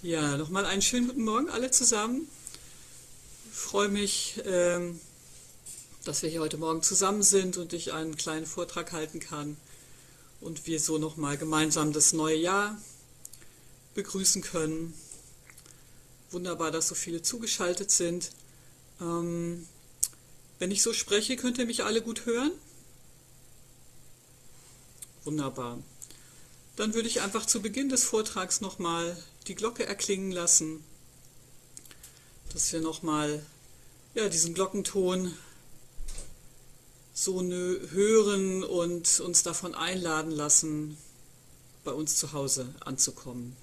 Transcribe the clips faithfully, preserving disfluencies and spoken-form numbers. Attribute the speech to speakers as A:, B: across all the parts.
A: Ja, nochmal einen schönen guten Morgen alle zusammen. Ich freue mich, ähm, dass wir hier heute Morgen zusammen sind und ich einen kleinen Vortrag halten kann und wir so nochmal gemeinsam das neue Jahr begrüßen können. Wunderbar, dass so viele zugeschaltet sind. Ähm, wenn ich so spreche, könnt ihr mich alle gut hören? Wunderbar. Dann würde ich einfach zu Beginn des Vortrags nochmal die Glocke erklingen lassen, dass wir nochmal ja, diesen Glockenton so hören und uns davon einladen lassen, bei uns zu Hause anzukommen.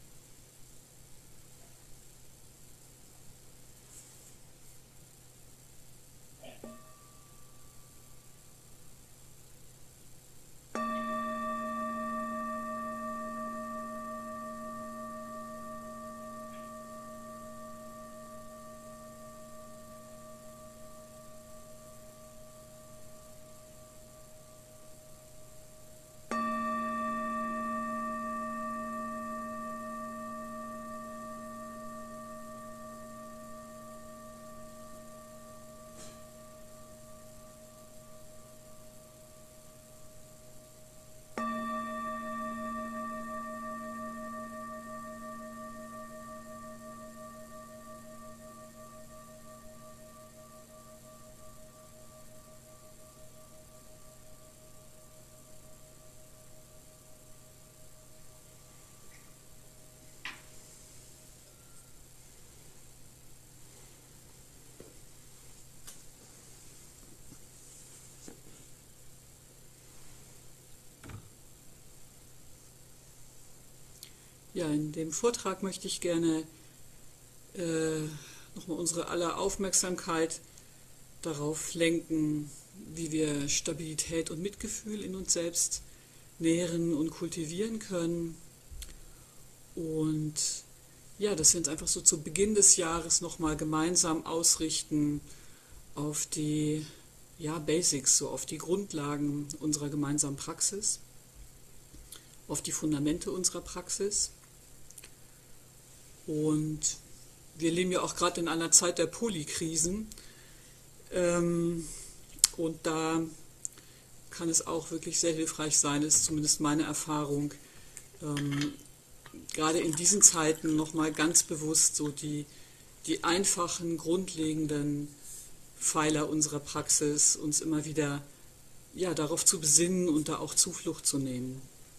A: Ja, in dem Vortrag möchte ich gerne äh, nochmal unsere aller Aufmerksamkeit darauf lenken, wie wir Stabilität und Mitgefühl in uns selbst nähren und kultivieren können. Und ja, dass wir uns einfach so zu Beginn des Jahres nochmal gemeinsam ausrichten auf die ja, Basics, so auf die Grundlagen unserer gemeinsamen Praxis, auf die Fundamente unserer Praxis. Und wir leben ja auch gerade in einer Zeit der Polykrisen. Ähm, und da kann es auch wirklich sehr hilfreich sein, ist zumindest meine Erfahrung, ähm, gerade in diesen Zeiten nochmal ganz bewusst so die, die einfachen, grundlegenden Pfeiler unserer Praxis uns immer wieder ja, darauf zu besinnen und da auch Zuflucht zu nehmen.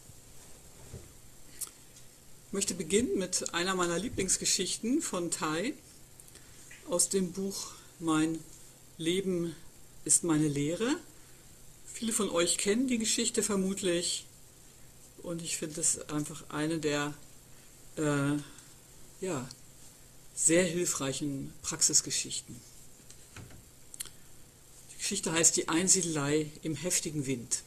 A: Ich möchte beginnen mit einer meiner Lieblingsgeschichten von Thay aus dem Buch Mein Leben ist meine Lehre. Viele von euch kennen die Geschichte vermutlich und ich finde es einfach eine der äh, ja, sehr hilfreichen Praxisgeschichten. Die Geschichte heißt Die Einsiedelei im heftigen Wind.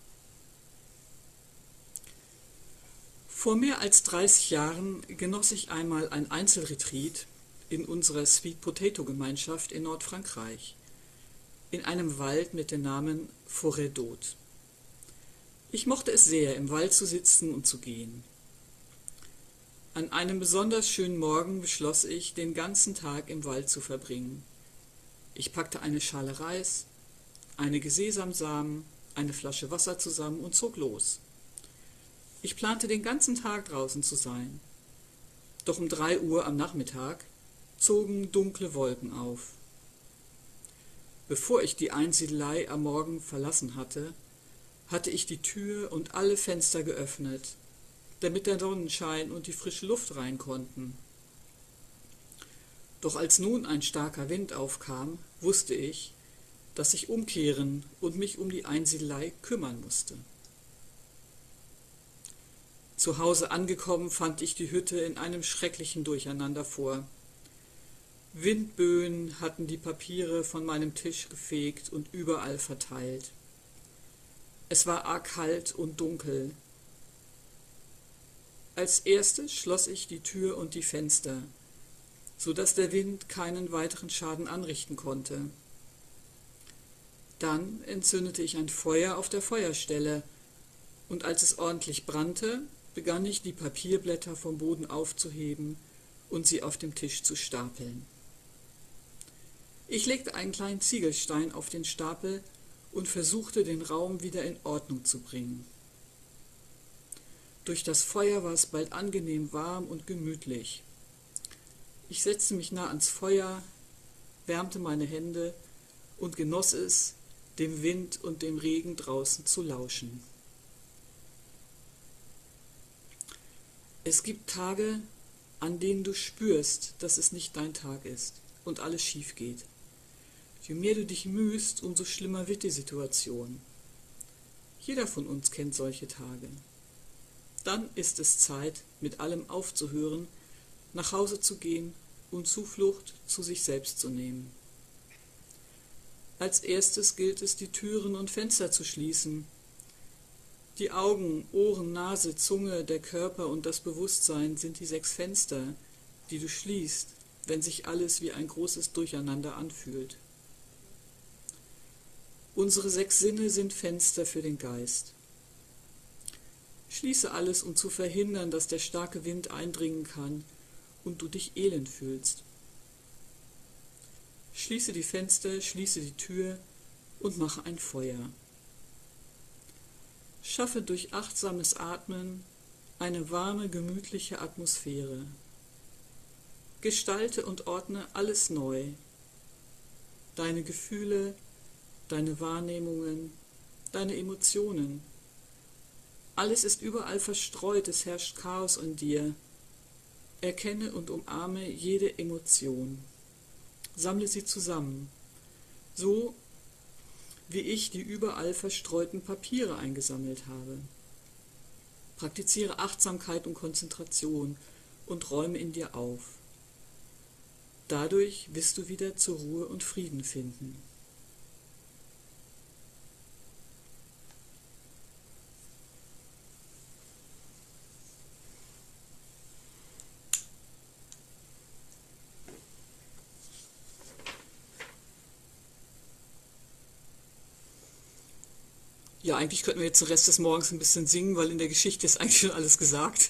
A: Vor mehr als dreißig Jahren genoss ich einmal ein Einzelretreat in unserer Sweet Potato Gemeinschaft in Nordfrankreich, in einem Wald mit dem Namen Forêt d'Aude. Ich mochte es sehr, im Wald zu sitzen und zu gehen. An einem besonders schönen Morgen beschloss ich, den ganzen Tag im Wald zu verbringen. Ich packte eine Schale Reis, einige Sesamsamen, eine Flasche Wasser zusammen und zog los. Ich plante, den ganzen Tag draußen zu sein. Doch um drei Uhr am Nachmittag zogen dunkle Wolken auf. Bevor ich die Einsiedelei am Morgen verlassen hatte, hatte ich die Tür und alle Fenster geöffnet, damit der Sonnenschein und die frische Luft rein konnten. Doch als nun ein starker Wind aufkam, wusste ich, dass ich umkehren und mich um die Einsiedelei kümmern musste. Zu Hause angekommen, fand ich die Hütte in einem schrecklichen Durcheinander vor. Windböen hatten die Papiere von meinem Tisch gefegt und überall verteilt. Es war arg kalt und dunkel. Als erstes schloss ich die Tür und die Fenster, so dass der Wind keinen weiteren Schaden anrichten konnte. Dann entzündete ich ein Feuer auf der Feuerstelle, und als es ordentlich brannte, begann ich, die Papierblätter vom Boden aufzuheben und sie auf dem Tisch zu stapeln. Ich legte einen kleinen Ziegelstein auf den Stapel und versuchte, den Raum wieder in Ordnung zu bringen. Durch das Feuer war es bald angenehm warm und gemütlich. Ich setzte mich nah ans Feuer, wärmte meine Hände und genoss es, dem Wind und dem Regen draußen zu lauschen. Es gibt Tage, an denen du spürst, dass es nicht dein Tag ist und alles schief geht. Je mehr du dich mühst, umso schlimmer wird die Situation. Jeder von uns kennt solche Tage. Dann ist es Zeit, mit allem aufzuhören, nach Hause zu gehen und Zuflucht zu sich selbst zu nehmen. Als erstes gilt es, die Türen und Fenster zu schließen. Die Augen, Ohren, Nase, Zunge, der Körper und das Bewusstsein sind die sechs Fenster, die du schließt, wenn sich alles wie ein großes Durcheinander anfühlt. Unsere sechs Sinne sind Fenster für den Geist. Schließe alles, um zu verhindern, dass der starke Wind eindringen kann und du dich elend fühlst. Schließe die Fenster, schließe die Tür und mache ein Feuer. Schaffe durch achtsames Atmen eine warme, gemütliche Atmosphäre. Gestalte und ordne alles neu. Deine Gefühle, deine Wahrnehmungen, deine Emotionen. Alles ist überall verstreut, es herrscht Chaos in dir. Erkenne und umarme jede Emotion. Sammle sie zusammen, so wie ich die überall verstreuten Papiere eingesammelt habe. Praktiziere Achtsamkeit und Konzentration und räume in dir auf. Dadurch wirst du wieder zur Ruhe und Frieden finden. Ja, eigentlich könnten wir jetzt den Rest des Morgens ein bisschen singen, weil in der Geschichte ist eigentlich schon alles gesagt.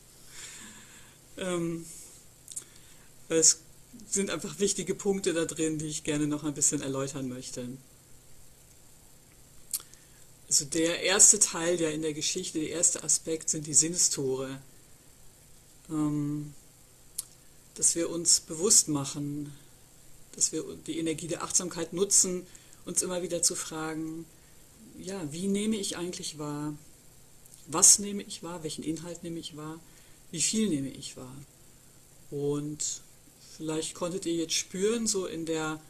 A: Ähm, es sind einfach wichtige Punkte da drin, die ich gerne noch ein bisschen erläutern möchte. Also der erste Teil, der in der Geschichte, der erste Aspekt sind die Sinnestore. Ähm, dass wir uns bewusst machen, dass wir die Energie der Achtsamkeit nutzen, uns immer wieder zu fragen, ja, wie nehme ich eigentlich wahr? Was nehme ich wahr? Welchen Inhalt nehme ich wahr? Wie viel nehme ich wahr? Und vielleicht konntet ihr jetzt spüren, so in der,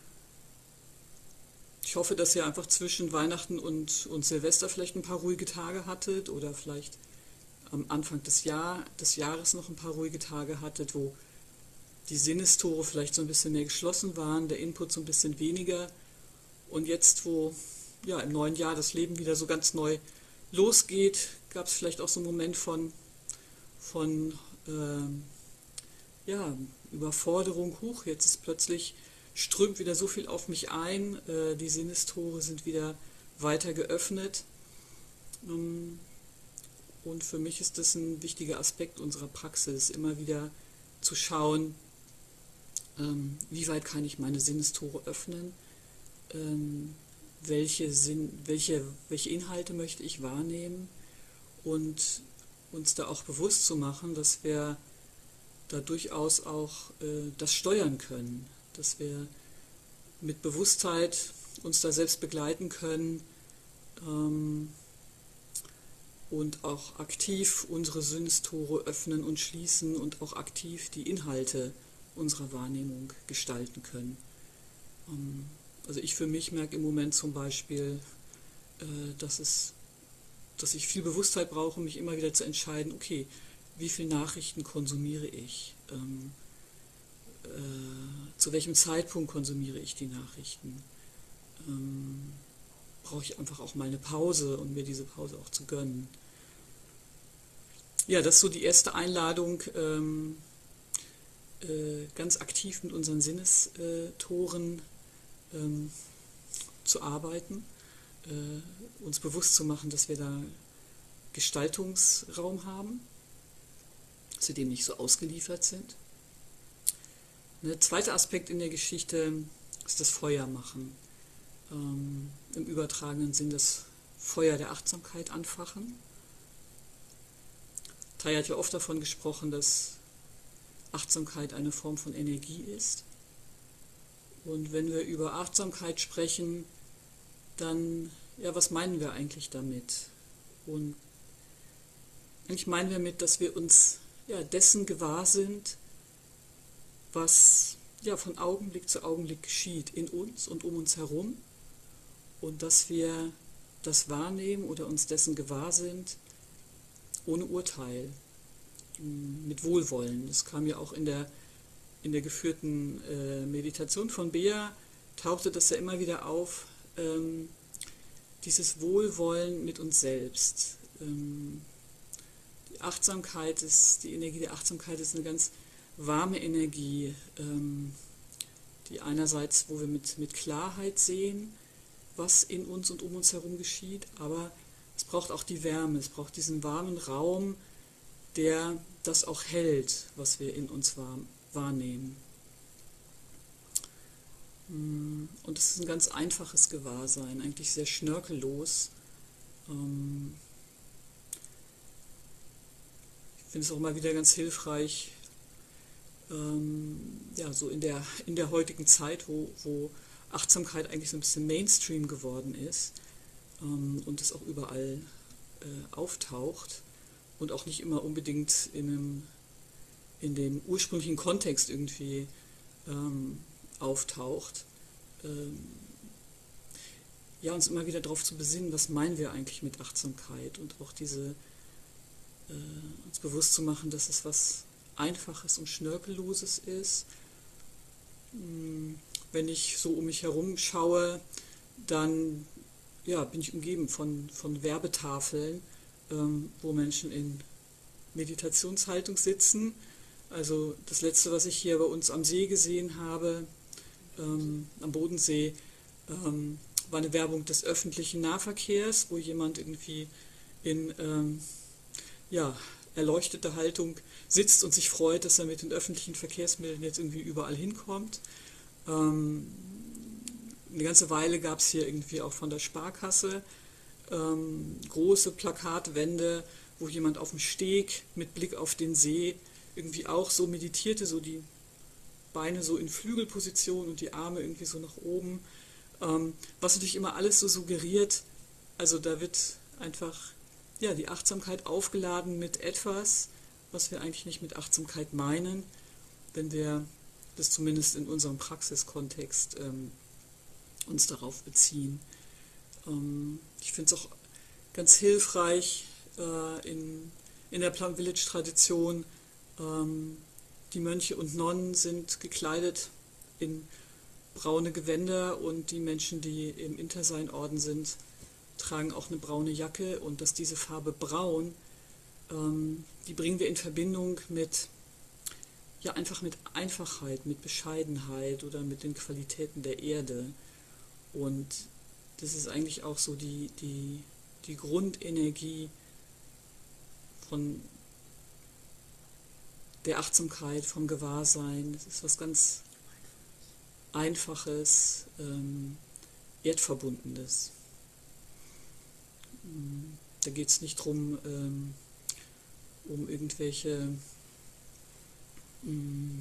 A: ich hoffe, dass ihr einfach zwischen Weihnachten und, und Silvester vielleicht ein paar ruhige Tage hattet oder vielleicht am Anfang des, Jahr, des Jahres noch ein paar ruhige Tage hattet, wo die Sinnestore vielleicht so ein bisschen mehr geschlossen waren, der Input so ein bisschen weniger. Und jetzt, wo ja, im neuen Jahr das Leben wieder so ganz neu losgeht, gab es vielleicht auch so einen Moment von, von ähm, ja, Überforderung. Huch, jetzt ist plötzlich, strömt wieder so viel auf mich ein, äh, die Sinnestore sind wieder weiter geöffnet. Ähm, und für mich ist das ein wichtiger Aspekt unserer Praxis, immer wieder zu schauen, ähm, wie weit kann ich meine Sinnestore öffnen, ähm, Welche, Sinn, welche, welche Inhalte möchte ich wahrnehmen und uns da auch bewusst zu machen, dass wir da durchaus auch äh, das steuern können, dass wir mit Bewusstheit uns da selbst begleiten können ähm, und auch aktiv unsere Sinnestore öffnen und schließen und auch aktiv die Inhalte unserer Wahrnehmung gestalten können. Ähm, Also ich für mich merke im Moment zum Beispiel, äh, dass, es, dass ich viel Bewusstheit brauche, mich immer wieder zu entscheiden, okay, wie viele Nachrichten konsumiere ich? Ähm, äh, zu welchem Zeitpunkt konsumiere ich die Nachrichten? Ähm, brauche ich einfach auch mal eine Pause und mir diese Pause auch zu gönnen? Ja, das ist so die erste Einladung, ähm, äh, ganz aktiv mit unseren Sinnestoren Ähm, zu arbeiten, äh, uns bewusst zu machen, dass wir da Gestaltungsraum haben, zu dem nicht so ausgeliefert sind. Der zweite Aspekt in der Geschichte ist das Feuermachen. Ähm, im übertragenen Sinn das Feuer der Achtsamkeit anfachen. Tai hat ja oft davon gesprochen, dass Achtsamkeit eine Form von Energie ist. Und wenn wir über Achtsamkeit sprechen, dann, ja, was meinen wir eigentlich damit? Und eigentlich meinen wir damit, dass wir uns ja, dessen gewahr sind, was ja, von Augenblick zu Augenblick geschieht in uns und um uns herum. Und dass wir das wahrnehmen oder uns dessen gewahr sind, ohne Urteil, mit Wohlwollen. Das kam ja auch in der, in der geführten äh, Meditation von Bea, tauchte das ja immer wieder auf, ähm, dieses Wohlwollen mit uns selbst. Ähm, die Achtsamkeit ist, die Energie der Achtsamkeit ist eine ganz warme Energie, ähm, die einerseits, wo wir mit, mit Klarheit sehen, was in uns und um uns herum geschieht, aber es braucht auch die Wärme, es braucht diesen warmen Raum, der das auch hält, was wir in uns wahrnehmen. Und es ist ein ganz einfaches Gewahrsein, eigentlich sehr schnörkellos. Ich finde es auch mal wieder ganz hilfreich, ja, so in der, in der heutigen Zeit, wo, wo Achtsamkeit eigentlich so ein bisschen Mainstream geworden ist und es auch überall auftaucht, und auch nicht immer unbedingt in, einem, in dem ursprünglichen Kontext irgendwie ähm, auftaucht. Ähm, ja, uns immer wieder darauf zu besinnen, was meinen wir eigentlich mit Achtsamkeit, und auch diese, äh, uns bewusst zu machen, dass es was Einfaches und Schnörkelloses ist. Wenn ich so um mich herum schaue, dann ja, bin ich umgeben von, von Werbetafeln, wo Menschen in Meditationshaltung sitzen. Also das letzte, was ich hier bei uns am See gesehen habe, ähm, am Bodensee, ähm, war eine Werbung des öffentlichen Nahverkehrs, wo jemand irgendwie in ähm, ja, erleuchteter Haltung sitzt und sich freut, dass er mit den öffentlichen Verkehrsmitteln jetzt irgendwie überall hinkommt. Ähm, eine ganze Weile gab es hier irgendwie auch von der Sparkasse Ähm, große Plakatwände, wo jemand auf dem Steg mit Blick auf den See irgendwie auch so meditierte, so die Beine so in Flügelposition und die Arme irgendwie so nach oben, ähm, was natürlich immer alles so suggeriert, also da wird einfach ja, die Achtsamkeit aufgeladen mit etwas, was wir eigentlich nicht mit Achtsamkeit meinen, wenn wir das zumindest in unserem Praxiskontext ähm, uns darauf beziehen. Ich finde es auch ganz hilfreich äh, in, in der Plum Village Tradition. Ähm, die Mönche und Nonnen sind gekleidet in braune Gewänder, und die Menschen, die im Intersein-Orden sind, tragen auch eine braune Jacke, und dass diese Farbe braun, ähm, die bringen wir in Verbindung mit, ja, einfach mit Einfachheit, mit Bescheidenheit oder mit den Qualitäten der Erde. Und das ist eigentlich auch so die, die, die Grundenergie von der Achtsamkeit, vom Gewahrsein. Das ist was ganz Einfaches, ähm, Erdverbundenes. Da geht es nicht darum, ähm, um irgendwelche ähm,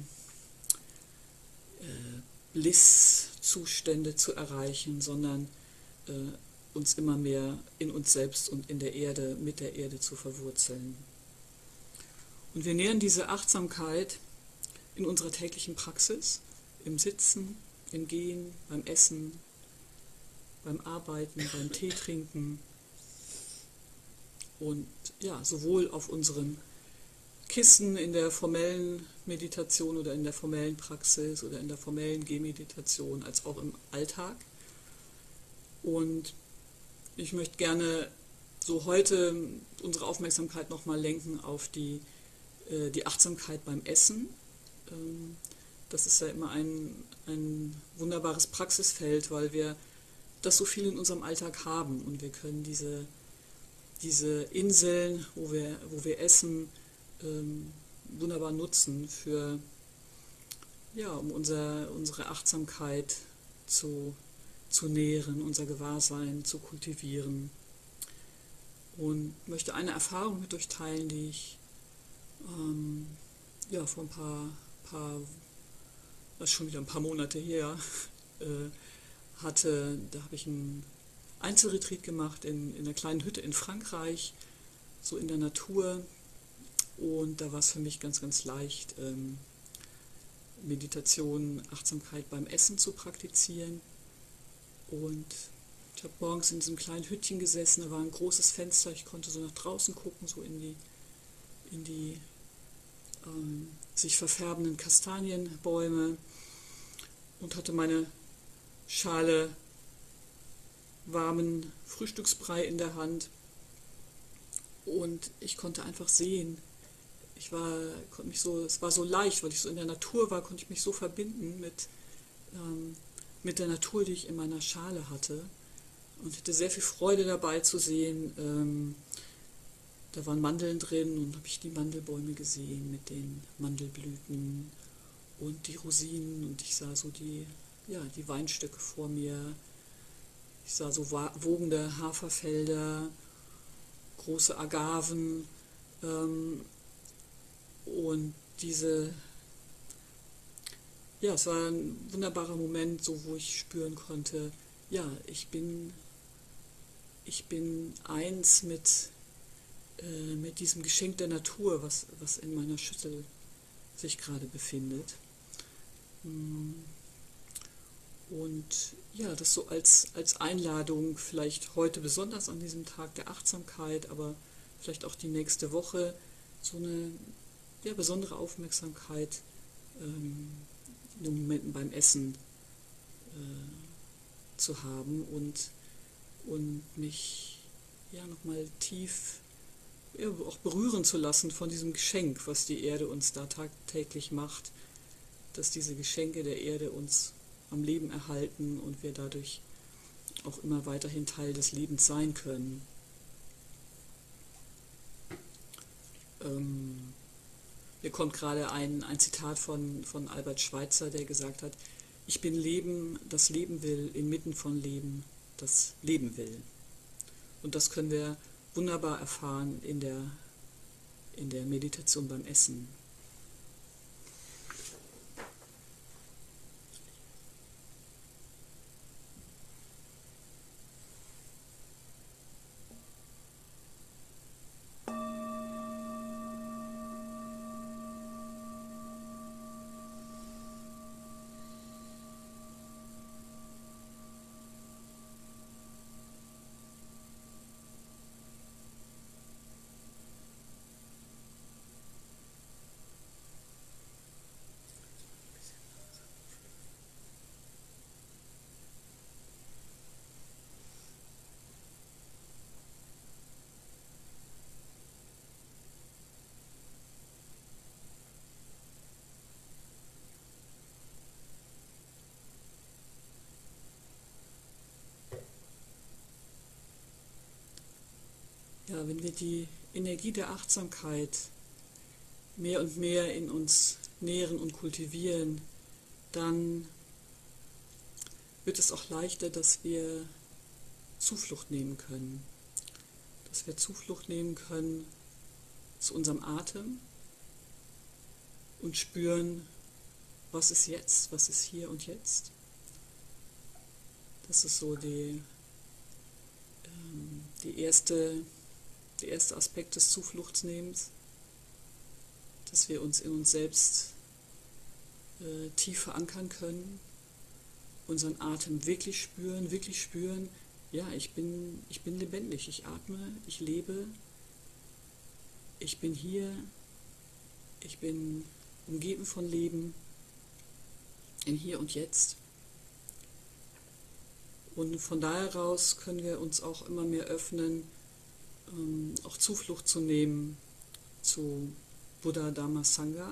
A: äh, Blisszustände zu erreichen, sondern uns immer mehr in uns selbst und in der Erde, mit der Erde zu verwurzeln. Und wir nähern diese Achtsamkeit in unserer täglichen Praxis, im Sitzen, im Gehen, beim Essen, beim Arbeiten, beim Tee trinken, und ja, sowohl auf unseren Kissen in der formellen Meditation oder in der formellen Praxis oder in der formellen Gehmeditation, als auch im Alltag. Und ich möchte gerne so heute unsere Aufmerksamkeit nochmal lenken auf die, äh, die Achtsamkeit beim Essen. Ähm, das ist ja immer ein, ein wunderbares Praxisfeld, weil wir das so viel in unserem Alltag haben, und wir können diese, diese Inseln, wo wir, wo wir essen, ähm, wunderbar nutzen für ja, um unser, unsere Achtsamkeit zu, zu nähren, unser Gewahrsein zu kultivieren. Und möchte eine Erfahrung mit euch teilen, die ich ähm, ja, vor ein paar, paar, das ist schon wieder ein paar Monate her, äh, hatte. Da habe ich einen Einzelretreat gemacht in, in einer kleinen Hütte in Frankreich, so in der Natur. Und da war es für mich ganz, ganz leicht, ähm, Meditation, Achtsamkeit beim Essen zu praktizieren. Und ich habe morgens in diesem kleinen Hüttchen gesessen, da war ein großes Fenster, ich konnte so nach draußen gucken, so in die, in die ähm, sich verfärbenden Kastanienbäume und hatte meine Schale warmen Frühstücksbrei in der Hand. Und ich konnte einfach sehen, ich war, konnte mich so, es war so leicht, weil ich so in der Natur war, konnte ich mich so verbinden mit, ähm, mit der Natur, die ich in meiner Schale hatte. Und hatte sehr viel Freude dabei zu sehen. Ähm, da waren Mandeln drin und habe ich die Mandelbäume gesehen mit den Mandelblüten und die Rosinen. Und ich sah so die, ja, die Weinstöcke vor mir. Ich sah so wogende Haferfelder, große Agaven. Ähm, und diese, ja, es war ein wunderbarer Moment, so wo ich spüren konnte, ja, ich bin, ich bin eins mit, äh, mit diesem Geschenk der Natur, was, was in meiner Schüssel sich gerade befindet. Und ja, das so als, als Einladung, vielleicht heute besonders an diesem Tag der Achtsamkeit, aber vielleicht auch die nächste Woche, so eine ja, besondere Aufmerksamkeit ähm, in den Momenten beim Essen äh, zu haben und, und mich ja, nochmal tief ja, auch berühren zu lassen von diesem Geschenk, was die Erde uns da tagtäglich macht, dass diese Geschenke der Erde uns am Leben erhalten und wir dadurch auch immer weiterhin Teil des Lebens sein können. Ähm, mir kommt gerade ein, ein Zitat von, von Albert Schweitzer, der gesagt hat, ich bin Leben, das Leben will, inmitten von Leben, das Leben will. Und das können wir wunderbar erfahren in der, in der Meditation beim Essen. Ja, wenn wir die Energie der Achtsamkeit mehr und mehr in uns nähren und kultivieren, dann wird es auch leichter, dass wir Zuflucht nehmen können. Dass wir Zuflucht nehmen können zu unserem Atem und spüren, was ist jetzt, was ist hier und jetzt. Das ist so die, ähm, die erste, der erste Aspekt des Zufluchtsnehmens, dass wir uns in uns selbst äh, tief verankern können, unseren Atem wirklich spüren, wirklich spüren, ja, ich bin, ich bin lebendig, ich atme, ich lebe, ich bin hier, ich bin umgeben von Leben, im Hier und Jetzt. Und von daher heraus können wir uns auch immer mehr öffnen, ähm, auch Zuflucht zu nehmen zu Buddha, Dharma, Sangha.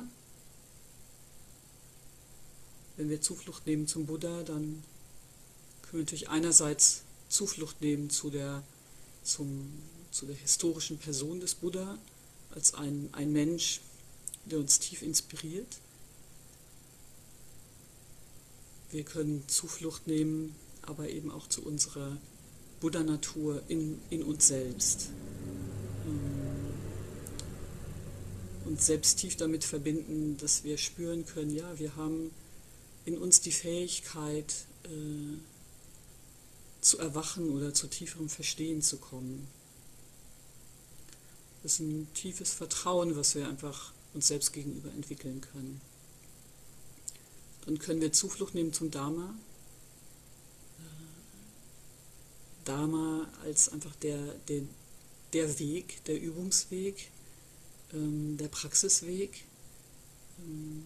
A: Wenn wir Zuflucht nehmen zum Buddha, dann können wir natürlich einerseits Zuflucht nehmen zu der, zum, zu der historischen Person des Buddha, als ein, ein Mensch, der uns tief inspiriert. Wir können Zuflucht nehmen, aber eben auch zu unserer Buddha-Natur in, in uns selbst. Uns selbst tief damit verbinden, dass wir spüren können, ja, wir haben in uns die Fähigkeit, äh, zu erwachen oder zu tieferem Verstehen zu kommen. Das ist ein tiefes Vertrauen, was wir einfach uns selbst gegenüber entwickeln können. Dann können wir Zuflucht nehmen zum Dharma. Dharma als einfach der, der, der Weg, der Übungsweg, ähm, der Praxisweg, ähm,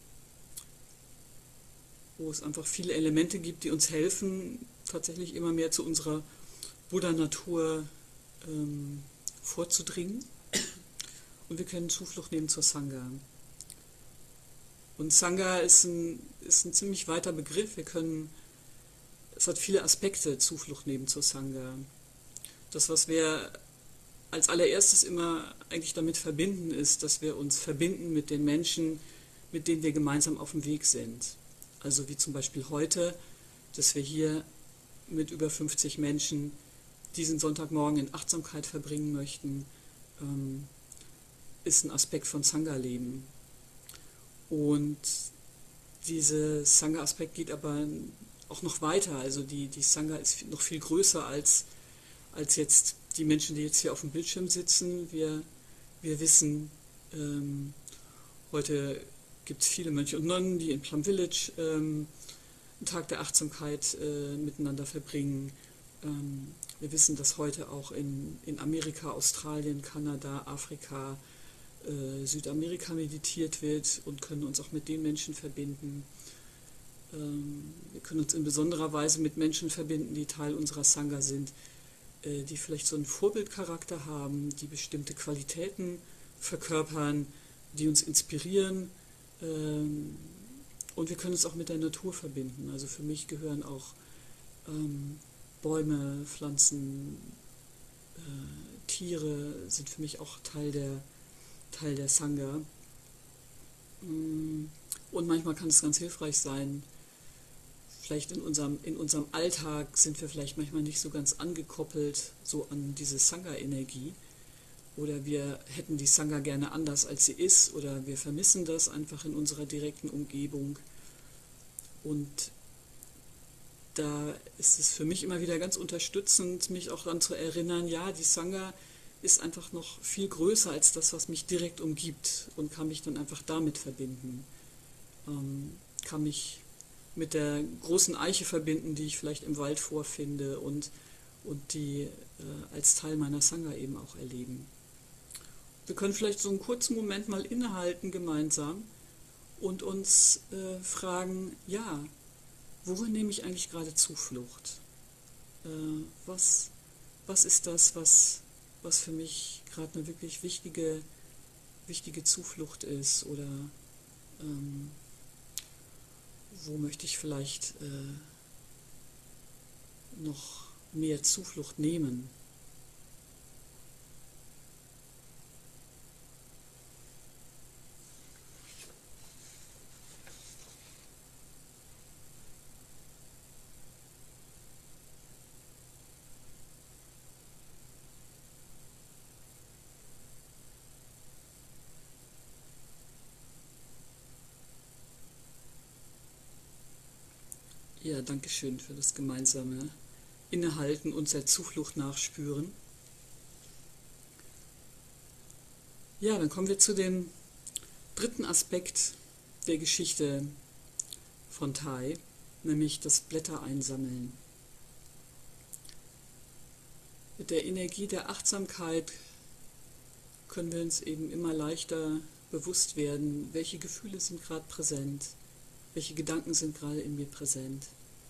A: wo es einfach viele Elemente gibt, die uns helfen, tatsächlich immer mehr zu unserer Buddha-Natur ähm, vorzudringen. Und wir können Zuflucht nehmen zur Sangha. Und Sangha ist ein, ist ein ziemlich weiter Begriff. Wir können, es hat viele Aspekte, Zuflucht nehmen zur Sangha. Das, was wir als allererstes immer eigentlich damit verbinden, ist, dass wir uns verbinden mit den Menschen, mit denen wir gemeinsam auf dem Weg sind. Also wie zum Beispiel heute, dass wir hier mit über fünfzig Menschen diesen Sonntagmorgen in Achtsamkeit verbringen möchten, ähm, ist ein Aspekt von Sangha-Leben. Und dieser Sangha-Aspekt geht aber auch noch weiter. Also die, die Sangha ist noch viel größer als, als jetzt die Menschen, die jetzt hier auf dem Bildschirm sitzen. Wir, wir wissen, ähm, heute gibt es viele Mönche und Nonnen, die in Plum Village ähm, einen Tag der Achtsamkeit äh, miteinander verbringen. Ähm, wir wissen, dass heute auch in, in Amerika, Australien, Kanada, Afrika, äh, Südamerika meditiert wird und können uns auch mit den Menschen verbinden. Ähm, wir können uns in besonderer Weise mit Menschen verbinden, die Teil unserer Sangha sind, äh, die vielleicht so einen Vorbildcharakter haben, die bestimmte Qualitäten verkörpern, die uns inspirieren. Ähm, und wir können uns auch mit der Natur verbinden. Also für mich gehören auch ähm, Bäume, Pflanzen, äh, Tiere sind für mich auch Teil der, Teil der Sangha. Und manchmal kann es ganz hilfreich sein, vielleicht in unserem, in unserem Alltag sind wir vielleicht manchmal nicht so ganz angekoppelt so an diese Sangha-Energie. Oder wir hätten die Sangha gerne anders, als sie ist, oder wir vermissen das einfach in unserer direkten Umgebung. Und da ist es für mich immer wieder ganz unterstützend, mich auch daran zu erinnern, ja, die Sangha ist einfach noch viel größer als das, was mich direkt umgibt und kann mich dann einfach damit verbinden. Ähm, kann mich mit der großen Eiche verbinden, die ich vielleicht im Wald vorfinde und, und die äh, als Teil meiner Sangha eben auch erleben. Wir können vielleicht so einen kurzen Moment mal innehalten gemeinsam und uns äh, fragen, ja, worin nehme ich eigentlich gerade Zuflucht? Äh, was, was ist das, was, was für mich gerade eine wirklich wichtige, wichtige Zuflucht ist? Oder ähm, wo möchte ich vielleicht äh, noch mehr Zuflucht nehmen? Ja, danke schön für das gemeinsame Innehalten und der Zuflucht nachspüren. Ja, dann kommen wir zu dem dritten Aspekt der Geschichte von Thay, nämlich das Blättereinsammeln. Mit der Energie der Achtsamkeit können wir uns eben immer leichter bewusst werden, welche Gefühle sind gerade präsent, welche Gedanken sind gerade in mir präsent.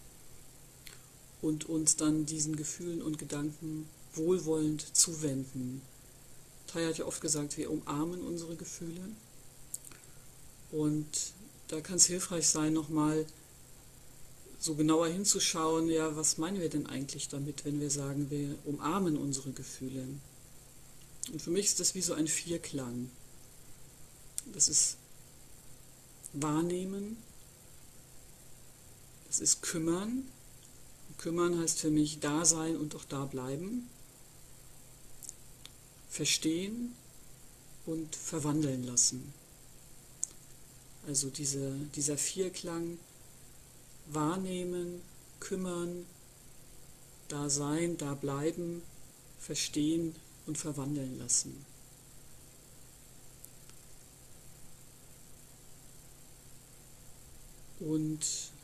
A: Und uns dann diesen Gefühlen und Gedanken wohlwollend zuwenden. Thay hat ja oft gesagt, wir umarmen unsere Gefühle. Und da kann es hilfreich sein, nochmal so genauer hinzuschauen, ja, was meinen wir denn eigentlich damit, wenn wir sagen, wir umarmen unsere Gefühle. Und für mich ist das wie so ein Vierklang. Das ist Wahrnehmen, Das ist kümmern. Kümmern heißt für mich da sein und auch da bleiben. Verstehen und verwandeln lassen. Also diese, dieser Vierklang: wahrnehmen, kümmern, da sein, da bleiben, verstehen und verwandeln lassen. Und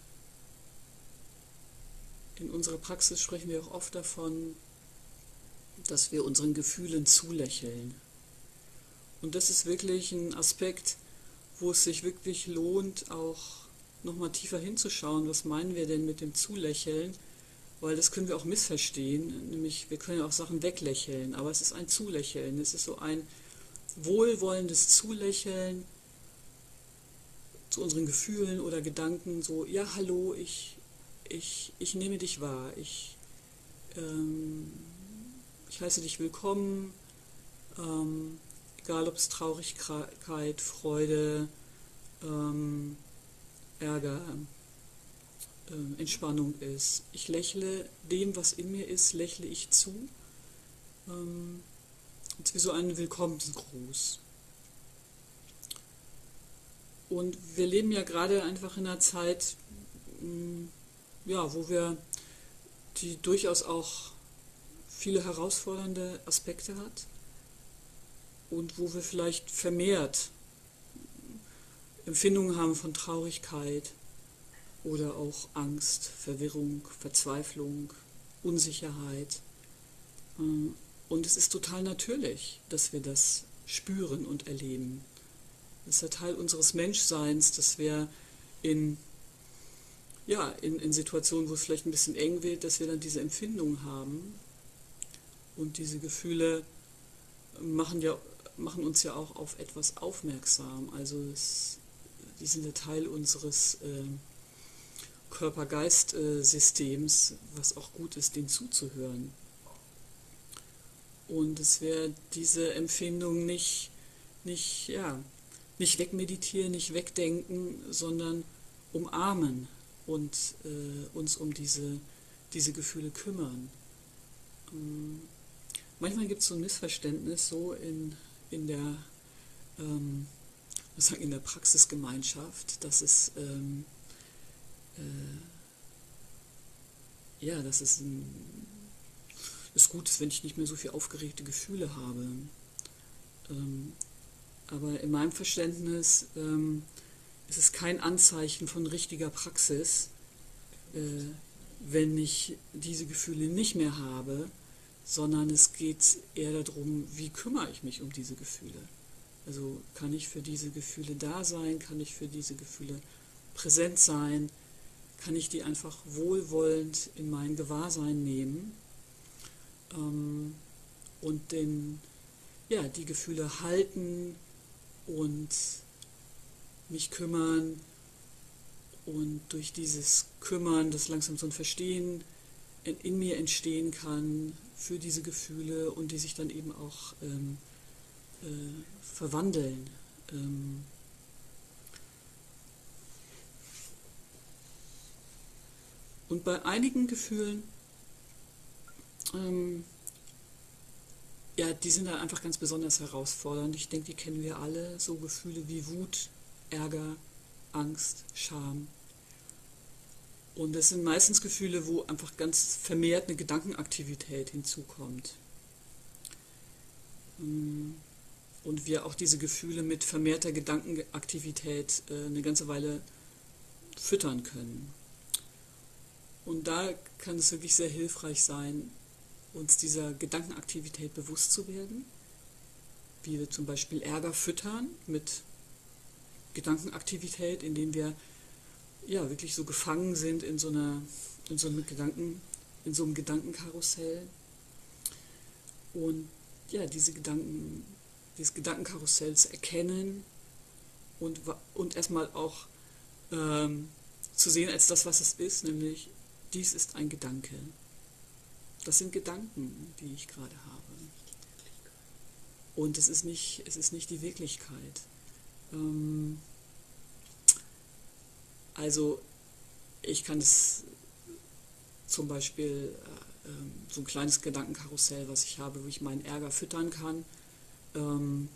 A: in unserer Praxis sprechen wir auch oft davon, dass wir unseren Gefühlen zulächeln. Und das ist wirklich ein Aspekt, wo es sich wirklich lohnt, auch nochmal tiefer hinzuschauen, was meinen wir denn mit dem Zulächeln, weil das können wir auch missverstehen, nämlich wir können auch Sachen weglächeln, aber es ist ein Zulächeln, es ist so ein wohlwollendes Zulächeln zu unseren Gefühlen oder Gedanken, so, ja, hallo, ich, ich, ich nehme dich wahr, ich, ähm, ich heiße dich willkommen, ähm, egal ob es Traurigkeit, Freude, ähm, Ärger, äh, Entspannung ist. Ich lächle dem, was in mir ist, lächle ich zu. Ähm, es ist wie so ein Willkommensgruß. Und wir leben ja gerade einfach in einer Zeit, mh, ja, wo wir die durchaus auch viele herausfordernde Aspekte hat und wo wir vielleicht vermehrt Empfindungen haben von Traurigkeit oder auch Angst, Verwirrung, Verzweiflung, Unsicherheit. Und es ist total natürlich, dass wir das spüren und erleben. Das ist ja Teil unseres Menschseins, dass wir in, ja, in, in Situationen, wo es vielleicht ein bisschen eng wird, dass wir dann diese Empfindungen haben. Und diese Gefühle machen, ja, machen uns ja auch auf etwas aufmerksam. Also es, die sind ja Teil unseres äh, Körper-Geist-Systems, was auch gut ist, denen zuzuhören. Und es wäre diese Empfindung nicht, nicht, ja, nicht wegmeditieren, nicht wegdenken, sondern umarmen und äh, uns um diese, diese Gefühle kümmern. Ähm, manchmal gibt es so ein Missverständnis so in, in der ähm, was sagen, in der Praxisgemeinschaft, dass es ähm, äh, ja, dass es ein, ist gut ist, wenn ich nicht mehr so viel aufgeregte Gefühle habe. Ähm, aber in meinem Verständnis ähm, ist es kein Anzeichen von richtiger Praxis, äh, wenn ich diese Gefühle nicht mehr habe, sondern es geht eher darum, wie kümmere ich mich um diese Gefühle. Also kann ich für diese Gefühle da sein, kann ich für diese Gefühle präsent sein, kann ich die einfach wohlwollend in mein Gewahrsein nehmen ähm, und den, ja, die Gefühle halten und mich kümmern und durch dieses Kümmern, das langsam so ein Verstehen in, in mir entstehen kann für diese Gefühle und die sich dann eben auch ähm, äh, verwandeln. Ähm, und bei einigen Gefühlen, ähm, ja, die sind dann einfach ganz besonders herausfordernd. Ich denke, die kennen wir alle, so Gefühle wie Wut, Ärger, Angst, Scham. Und das sind meistens Gefühle, wo einfach ganz vermehrt eine Gedankenaktivität hinzukommt. Und wir auch diese Gefühle mit vermehrter Gedankenaktivität äh, eine ganze Weile füttern können. Und da kann es wirklich sehr hilfreich sein, uns dieser Gedankenaktivität bewusst zu werden, wie wir zum Beispiel Ärger füttern mit Gedankenaktivität, indem wir ja wirklich so gefangen sind in so einer, in so einem Gedanken, in so einem Gedankenkarussell. Und ja, diese Gedanken, dieses Gedankenkarussell zu erkennen und, und erstmal auch ähm, zu sehen als das, was es ist, nämlich dies ist ein Gedanke. Das sind Gedanken, die ich gerade habe. Und es ist nicht, es ist nicht die Wirklichkeit. Ähm, also ich kann es zum Beispiel äh, ähm, so ein kleines Gedankenkarussell, was ich habe, wo ich meinen Ärger füttern kann. Ähm,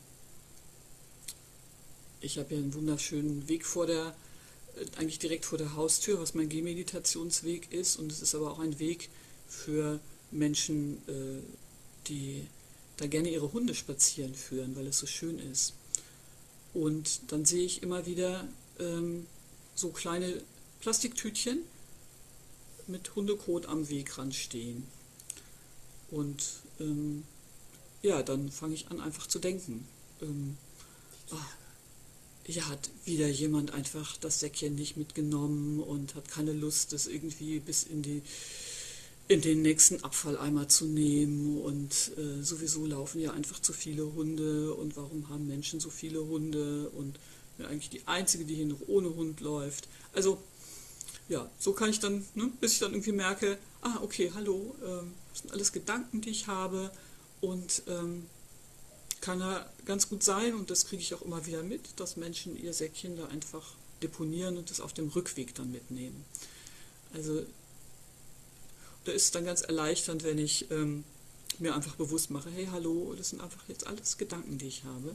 A: ich habe hier einen wunderschönen Weg vor der, äh, eigentlich direkt vor der Haustür, was mein Gehmeditationsweg ist. Und es ist aber auch ein Weg für Menschen, äh, die da gerne ihre Hunde spazieren führen, weil es so schön ist. Und dann sehe ich immer wieder ähm, so kleine Plastiktütchen mit Hundekot am Wegrand stehen. Und ähm, ja, dann fange ich an, einfach zu denken. Ähm, ah, ja, hat wieder jemand einfach das Säckchen nicht mitgenommen und hat keine Lust, das irgendwie bis in die in den nächsten Abfalleimer zu nehmen, und äh, sowieso laufen ja einfach zu viele Hunde, und warum haben Menschen so viele Hunde, und bin eigentlich die Einzige, die hier noch ohne Hund läuft. Also ja, so kann ich dann, ne, bis ich dann irgendwie merke, ah okay, hallo, ähm, das sind alles Gedanken, die ich habe, und ähm, kann ja ganz gut sein, und das kriege ich auch immer wieder mit, dass Menschen ihr Säckchen da einfach deponieren und das auf dem Rückweg dann mitnehmen. Also da ist es dann ganz erleichternd, wenn ich ähm, mir einfach bewusst mache, hey, hallo, das sind einfach jetzt alles Gedanken, die ich habe.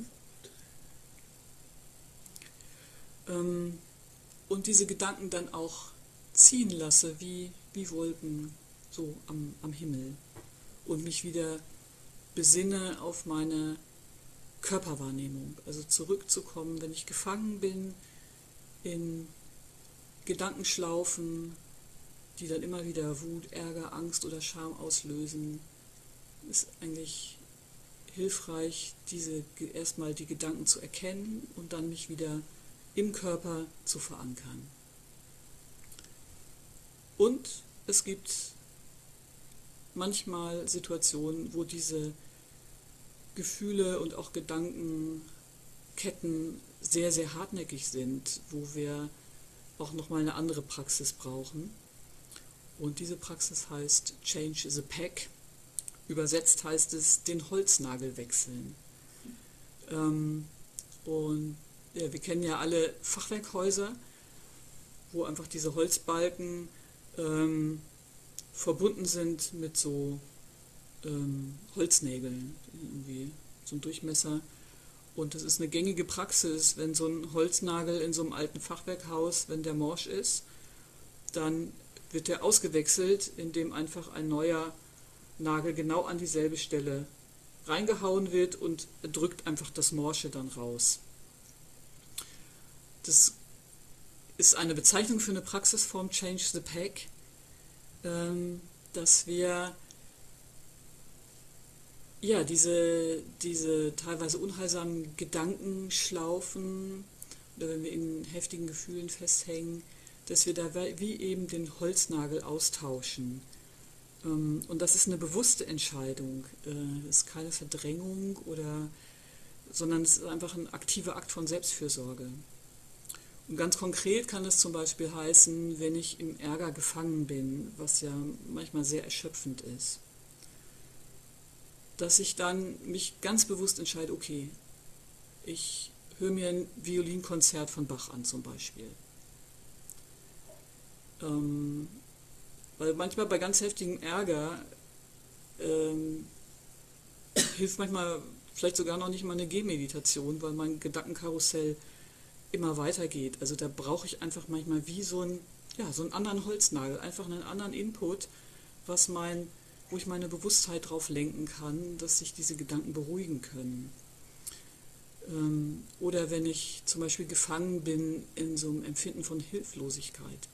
A: Ähm, und diese Gedanken dann auch ziehen lasse, wie, wie Wolken so am, am Himmel. Und mich wieder besinne auf meine Körperwahrnehmung. Also zurückzukommen, wenn ich gefangen bin in Gedankenschlaufen, die dann immer wieder Wut, Ärger, Angst oder Scham auslösen, ist eigentlich hilfreich, diese erstmal die Gedanken zu erkennen und dann mich wieder im Körper zu verankern. Und es gibt manchmal Situationen, wo diese Gefühle und auch Gedankenketten sehr, sehr hartnäckig sind, wo wir auch nochmal eine andere Praxis brauchen. Und diese Praxis heißt Change the Pack. Übersetzt heißt es, den Holznagel wechseln. Ähm, und ja, wir kennen ja alle Fachwerkhäuser, wo einfach diese Holzbalken ähm, verbunden sind mit so ähm, Holznägeln, irgendwie so ein Durchmesser. Und das ist eine gängige Praxis, wenn so ein Holznagel in so einem alten Fachwerkhaus, wenn der morsch ist, dann wird der ausgewechselt, indem einfach ein neuer Nagel genau an dieselbe Stelle reingehauen wird und drückt einfach das Morsche dann raus. Das ist eine Bezeichnung für eine Praxisform Change the Pack, ähm, dass wir ja diese, diese teilweise unheilsamen Gedankenschlaufen, oder wenn wir in heftigen Gefühlen festhängen, dass wir da wie eben den Holznagel austauschen. Und das ist eine bewusste Entscheidung. Es ist keine Verdrängung, oder, sondern es ist einfach ein aktiver Akt von Selbstfürsorge. Und ganz konkret kann es zum Beispiel heißen, wenn ich im Ärger gefangen bin, was ja manchmal sehr erschöpfend ist, dass ich dann mich ganz bewusst entscheide, okay, ich höre mir ein Violinkonzert von Bach an zum Beispiel. Ähm, weil manchmal bei ganz heftigem Ärger ähm, hilft manchmal vielleicht sogar noch nicht mal eine Gehmeditation, weil mein Gedankenkarussell immer weitergeht. Also da brauche ich einfach manchmal wie so, ein, ja, so einen anderen Holznagel, einfach einen anderen Input, was mein, wo ich meine Bewusstheit drauf lenken kann, dass sich diese Gedanken beruhigen können. Ähm, oder wenn ich zum Beispiel gefangen bin in so einem Empfinden von Hilflosigkeit,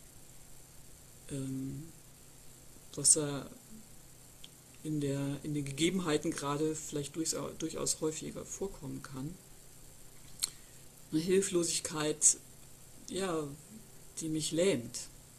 A: ähm, was da in, der, in den Gegebenheiten gerade vielleicht durch, durchaus häufiger vorkommen kann. Eine Hilflosigkeit, ja, die mich lähmt.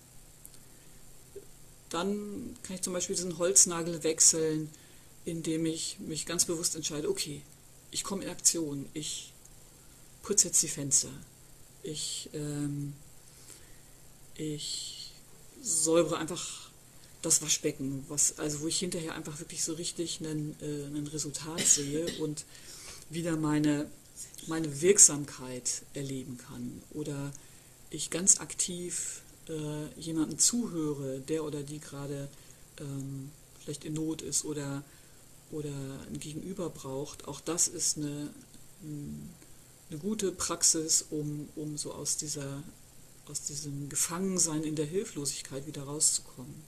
A: Dann kann ich zum Beispiel diesen Holznagel wechseln, indem ich mich ganz bewusst entscheide, okay, ich komme in Aktion, ich putze jetzt die Fenster, ich, ähm, ich säubere einfach das Waschbecken, was, also wo ich hinterher einfach wirklich so richtig einen, äh, ein Resultat sehe und wieder meine, meine Wirksamkeit erleben kann. Oder ich ganz aktiv äh, jemandem zuhöre, der oder die gerade ähm, vielleicht in Not ist oder, oder ein Gegenüber braucht, auch das ist eine, eine gute Praxis, um, um so aus dieser, aus diesem Gefangensein in der Hilflosigkeit wieder rauszukommen.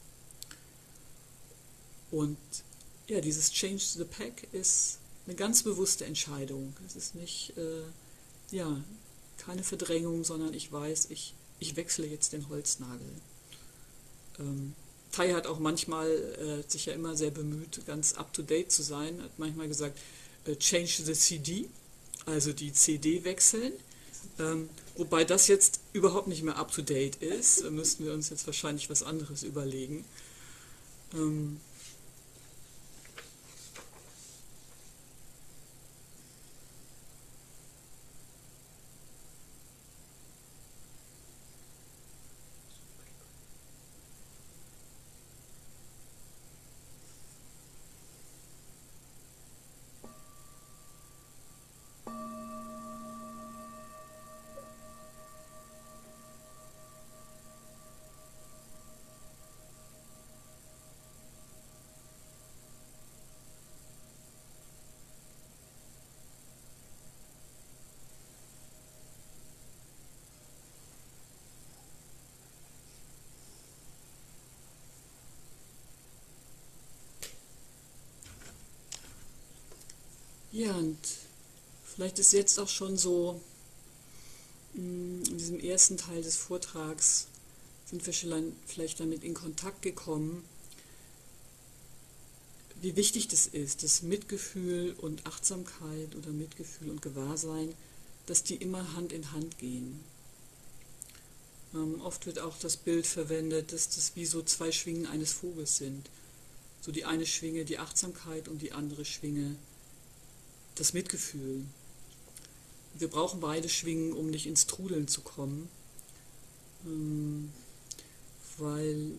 A: Und ja, dieses Change the Pack ist eine ganz bewusste Entscheidung. Es ist nicht, äh, ja, keine Verdrängung, sondern ich weiß, ich, ich wechsle jetzt den Holznagel. Ähm, Tai hat auch manchmal äh, sich ja immer sehr bemüht, ganz up-to-date zu sein, hat manchmal gesagt, äh, change the C D, also die C D wechseln. Ähm, wobei das jetzt überhaupt nicht mehr up-to-date ist, müssten wir uns jetzt wahrscheinlich was anderes überlegen. Ähm, ja, und vielleicht ist jetzt auch schon so, in diesem ersten Teil des Vortrags sind wir schon vielleicht damit in Kontakt gekommen, wie wichtig das ist, dass Mitgefühl und Achtsamkeit oder Mitgefühl und Gewahrsein, dass die immer Hand in Hand gehen. Ähm, oft wird auch das Bild verwendet, dass das wie so zwei Schwingen eines Vogels sind. So die eine Schwinge die Achtsamkeit und die andere Schwinge das Mitgefühl. Wir brauchen beide Schwingen, um nicht ins Trudeln zu kommen, ähm, weil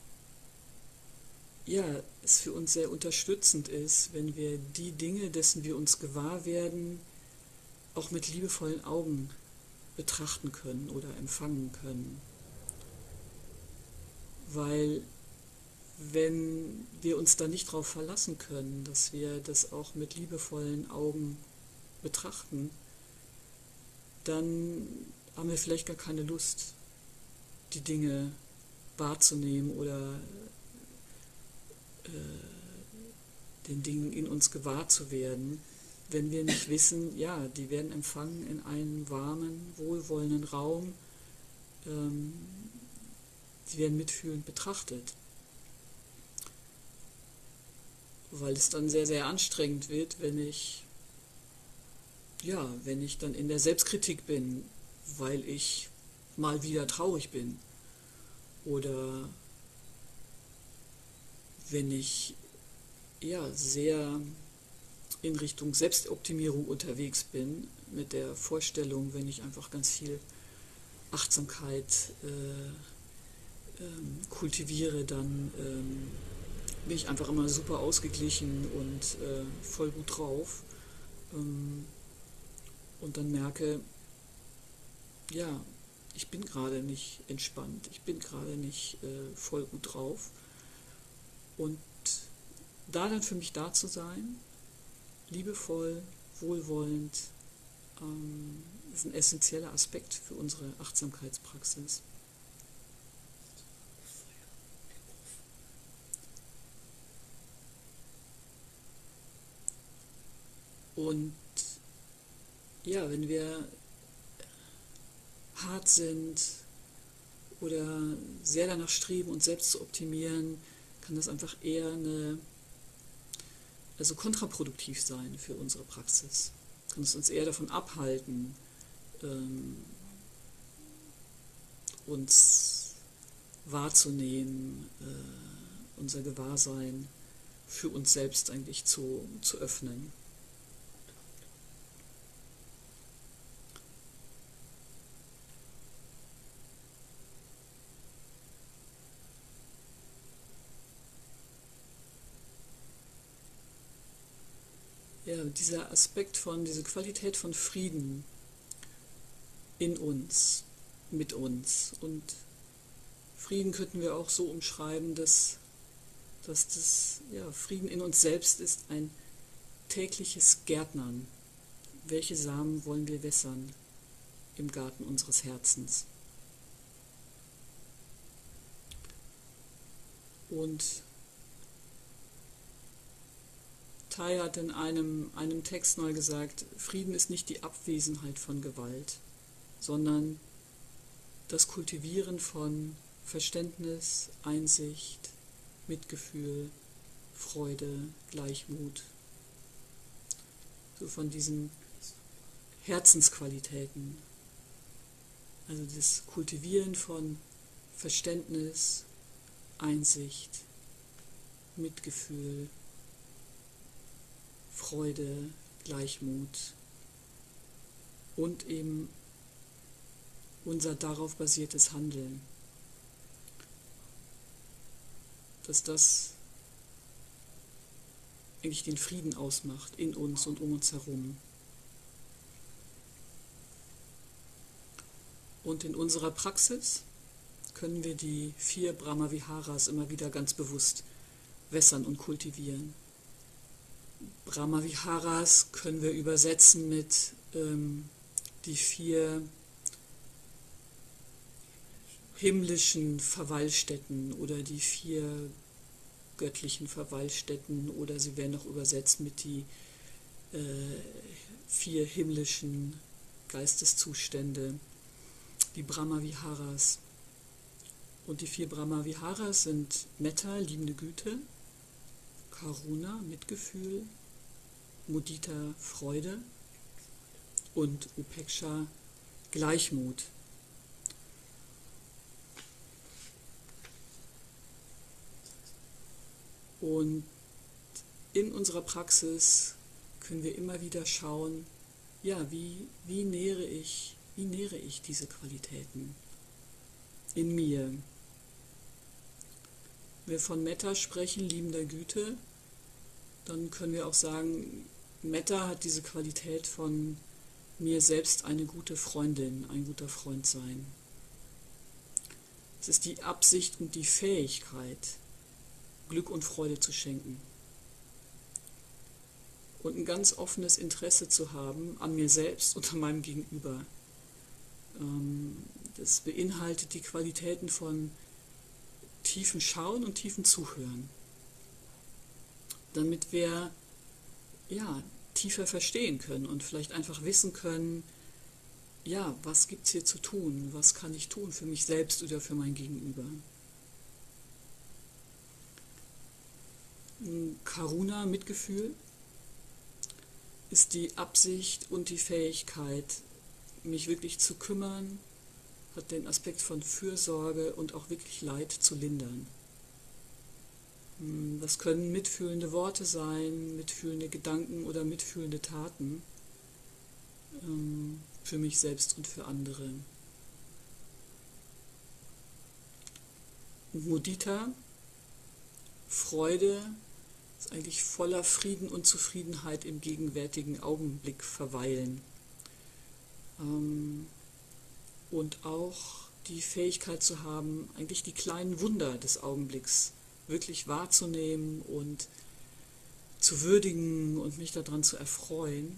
A: ja, es für uns sehr unterstützend ist, wenn wir die Dinge, dessen wir uns gewahr werden, auch mit liebevollen Augen betrachten können oder empfangen können. Weil wenn wir uns da nicht darauf verlassen können, dass wir das auch mit liebevollen Augen betrachten, dann haben wir vielleicht gar keine Lust, die Dinge wahrzunehmen oder äh, den Dingen in uns gewahr zu werden, wenn wir nicht wissen, ja, die werden empfangen in einem warmen, wohlwollenden Raum, ähm, die werden mitfühlend betrachtet. Weil es dann sehr, sehr anstrengend wird, wenn ich ja, wenn ich dann in der Selbstkritik bin, weil ich mal wieder traurig bin oder wenn ich ja sehr in Richtung Selbstoptimierung unterwegs bin, mit der Vorstellung, wenn ich einfach ganz viel Achtsamkeit äh, ähm, kultiviere, dann ähm, bin ich einfach immer super ausgeglichen und äh, voll gut drauf. Ähm, und dann merke, ja, ich bin gerade nicht entspannt, ich bin gerade nicht äh, voll gut drauf. Und da dann für mich da zu sein, liebevoll, wohlwollend, ähm, ist ein essentieller Aspekt für unsere Achtsamkeitspraxis. Und ja, wenn wir hart sind oder sehr danach streben, uns selbst zu optimieren, kann das einfach eher eine, also kontraproduktiv sein für unsere Praxis. Kann es uns eher davon abhalten, ähm, uns wahrzunehmen, äh, unser Gewahrsein für uns selbst eigentlich zu, zu öffnen. Ja, dieser Aspekt von, diese Qualität von Frieden in uns, mit uns und Frieden könnten wir auch so umschreiben, dass, dass das ja, Frieden in uns selbst ist ein tägliches Gärtnern. Welche Samen wollen wir wässern im Garten unseres Herzens? Und Thay hat in einem, einem Text neu gesagt, Frieden ist nicht die Abwesenheit von Gewalt, sondern das Kultivieren von Verständnis, Einsicht, Mitgefühl, Freude, Gleichmut. So von diesen Herzensqualitäten. Also das Kultivieren von Verständnis, Einsicht, Mitgefühl, Freude, Gleichmut und eben unser darauf basiertes Handeln. Dass das eigentlich den Frieden ausmacht in uns und um uns herum. Und in unserer Praxis können wir die vier Brahmaviharas immer wieder ganz bewusst wässern und kultivieren. Brahmaviharas können wir übersetzen mit ähm, die vier himmlischen Verweilstätten oder die vier göttlichen Verweilstätten, oder sie werden auch übersetzt mit die äh, vier himmlischen Geisteszustände, die Brahmaviharas. Und die vier Brahmaviharas sind Metta, liebende Güte, Karuna, Mitgefühl, Mudita, Freude und Upeksha, Gleichmut. Und in unserer Praxis können wir immer wieder schauen, ja, wie, wie nähere ich, wie nähere ich diese Qualitäten in mir. Wenn wir von Metta sprechen, liebender Güte, dann können wir auch sagen, Metta hat diese Qualität von mir selbst eine gute Freundin, ein guter Freund sein. Es ist die Absicht und die Fähigkeit, Glück und Freude zu schenken. Und ein ganz offenes Interesse zu haben an mir selbst und an meinem Gegenüber. Das beinhaltet die Qualitäten von tiefem Schauen und tiefem Zuhören. Damit wir ja, tiefer verstehen können und vielleicht einfach wissen können, ja, was gibt es hier zu tun? Was kann ich tun für mich selbst oder für mein Gegenüber? Karuna, Mitgefühl, ist die Absicht und die Fähigkeit, mich wirklich zu kümmern, hat den Aspekt von Fürsorge und auch wirklich Leid zu lindern. Das können mitfühlende Worte sein, mitfühlende Gedanken oder mitfühlende Taten für mich selbst und für andere. Mudita, Freude, ist eigentlich voller Frieden und Zufriedenheit im gegenwärtigen Augenblick verweilen. Ähm, und auch die Fähigkeit zu haben, eigentlich die kleinen Wunder des Augenblicks wirklich wahrzunehmen und zu würdigen und mich daran zu erfreuen.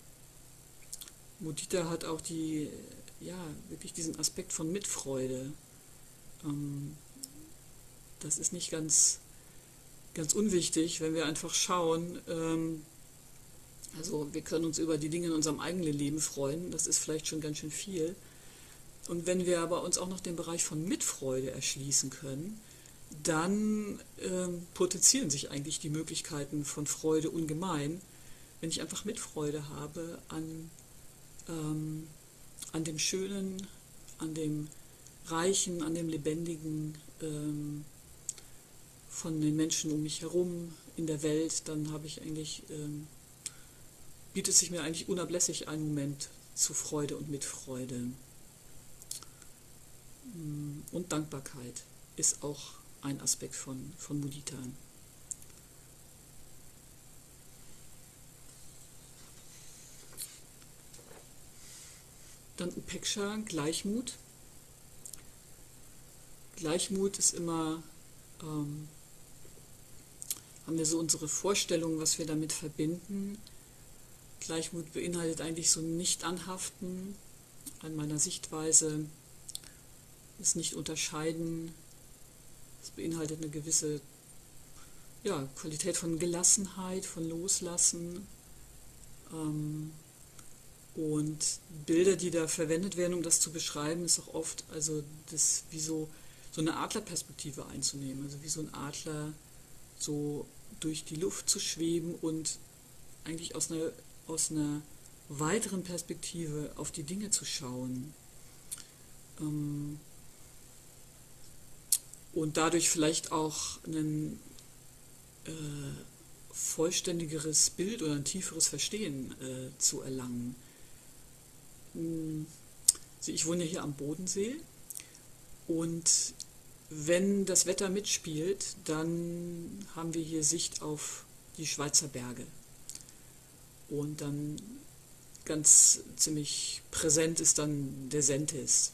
A: Mudita hat auch die, ja, wirklich diesen Aspekt von Mitfreude. Ähm, das ist nicht ganz Ganz unwichtig, wenn wir einfach schauen, ähm, also wir können uns über die Dinge in unserem eigenen Leben freuen, das ist vielleicht schon ganz schön viel. Und wenn wir aber uns auch noch den Bereich von Mitfreude erschließen können, dann ähm, potenzieren sich eigentlich die Möglichkeiten von Freude ungemein, wenn ich einfach Mitfreude habe an, ähm, an dem Schönen, an dem Reichen, an dem Lebendigen, ähm, von den Menschen um mich herum in der Welt, dann habe ich eigentlich, ähm, bietet sich mir eigentlich unablässig ein Moment zu Freude und Mitfreude. Und Dankbarkeit ist auch ein Aspekt von, von Mudita. Dann Upeksha, Gleichmut. Gleichmut ist immer, ähm, haben wir so unsere Vorstellung, was wir damit verbinden. Gleichmut beinhaltet eigentlich so ein Nicht-Anhaften an meiner Sichtweise, das Nicht-Unterscheiden. Es beinhaltet eine gewisse ja, Qualität von Gelassenheit, von Loslassen. Ähm, und Bilder, die da verwendet werden, um das zu beschreiben, ist auch oft also das wie so, so eine Adlerperspektive einzunehmen. Also wie so ein Adler so durch die Luft zu schweben und eigentlich aus einer, aus einer weiteren Perspektive auf die Dinge zu schauen. Ähm, und dadurch vielleicht auch ein äh, vollständigeres Bild oder ein tieferes Verstehen äh, zu erlangen. Also ich wohne hier am Bodensee und wenn das Wetter mitspielt, dann haben wir hier Sicht auf die Schweizer Berge. Und dann ganz ziemlich präsent ist dann der Sentis.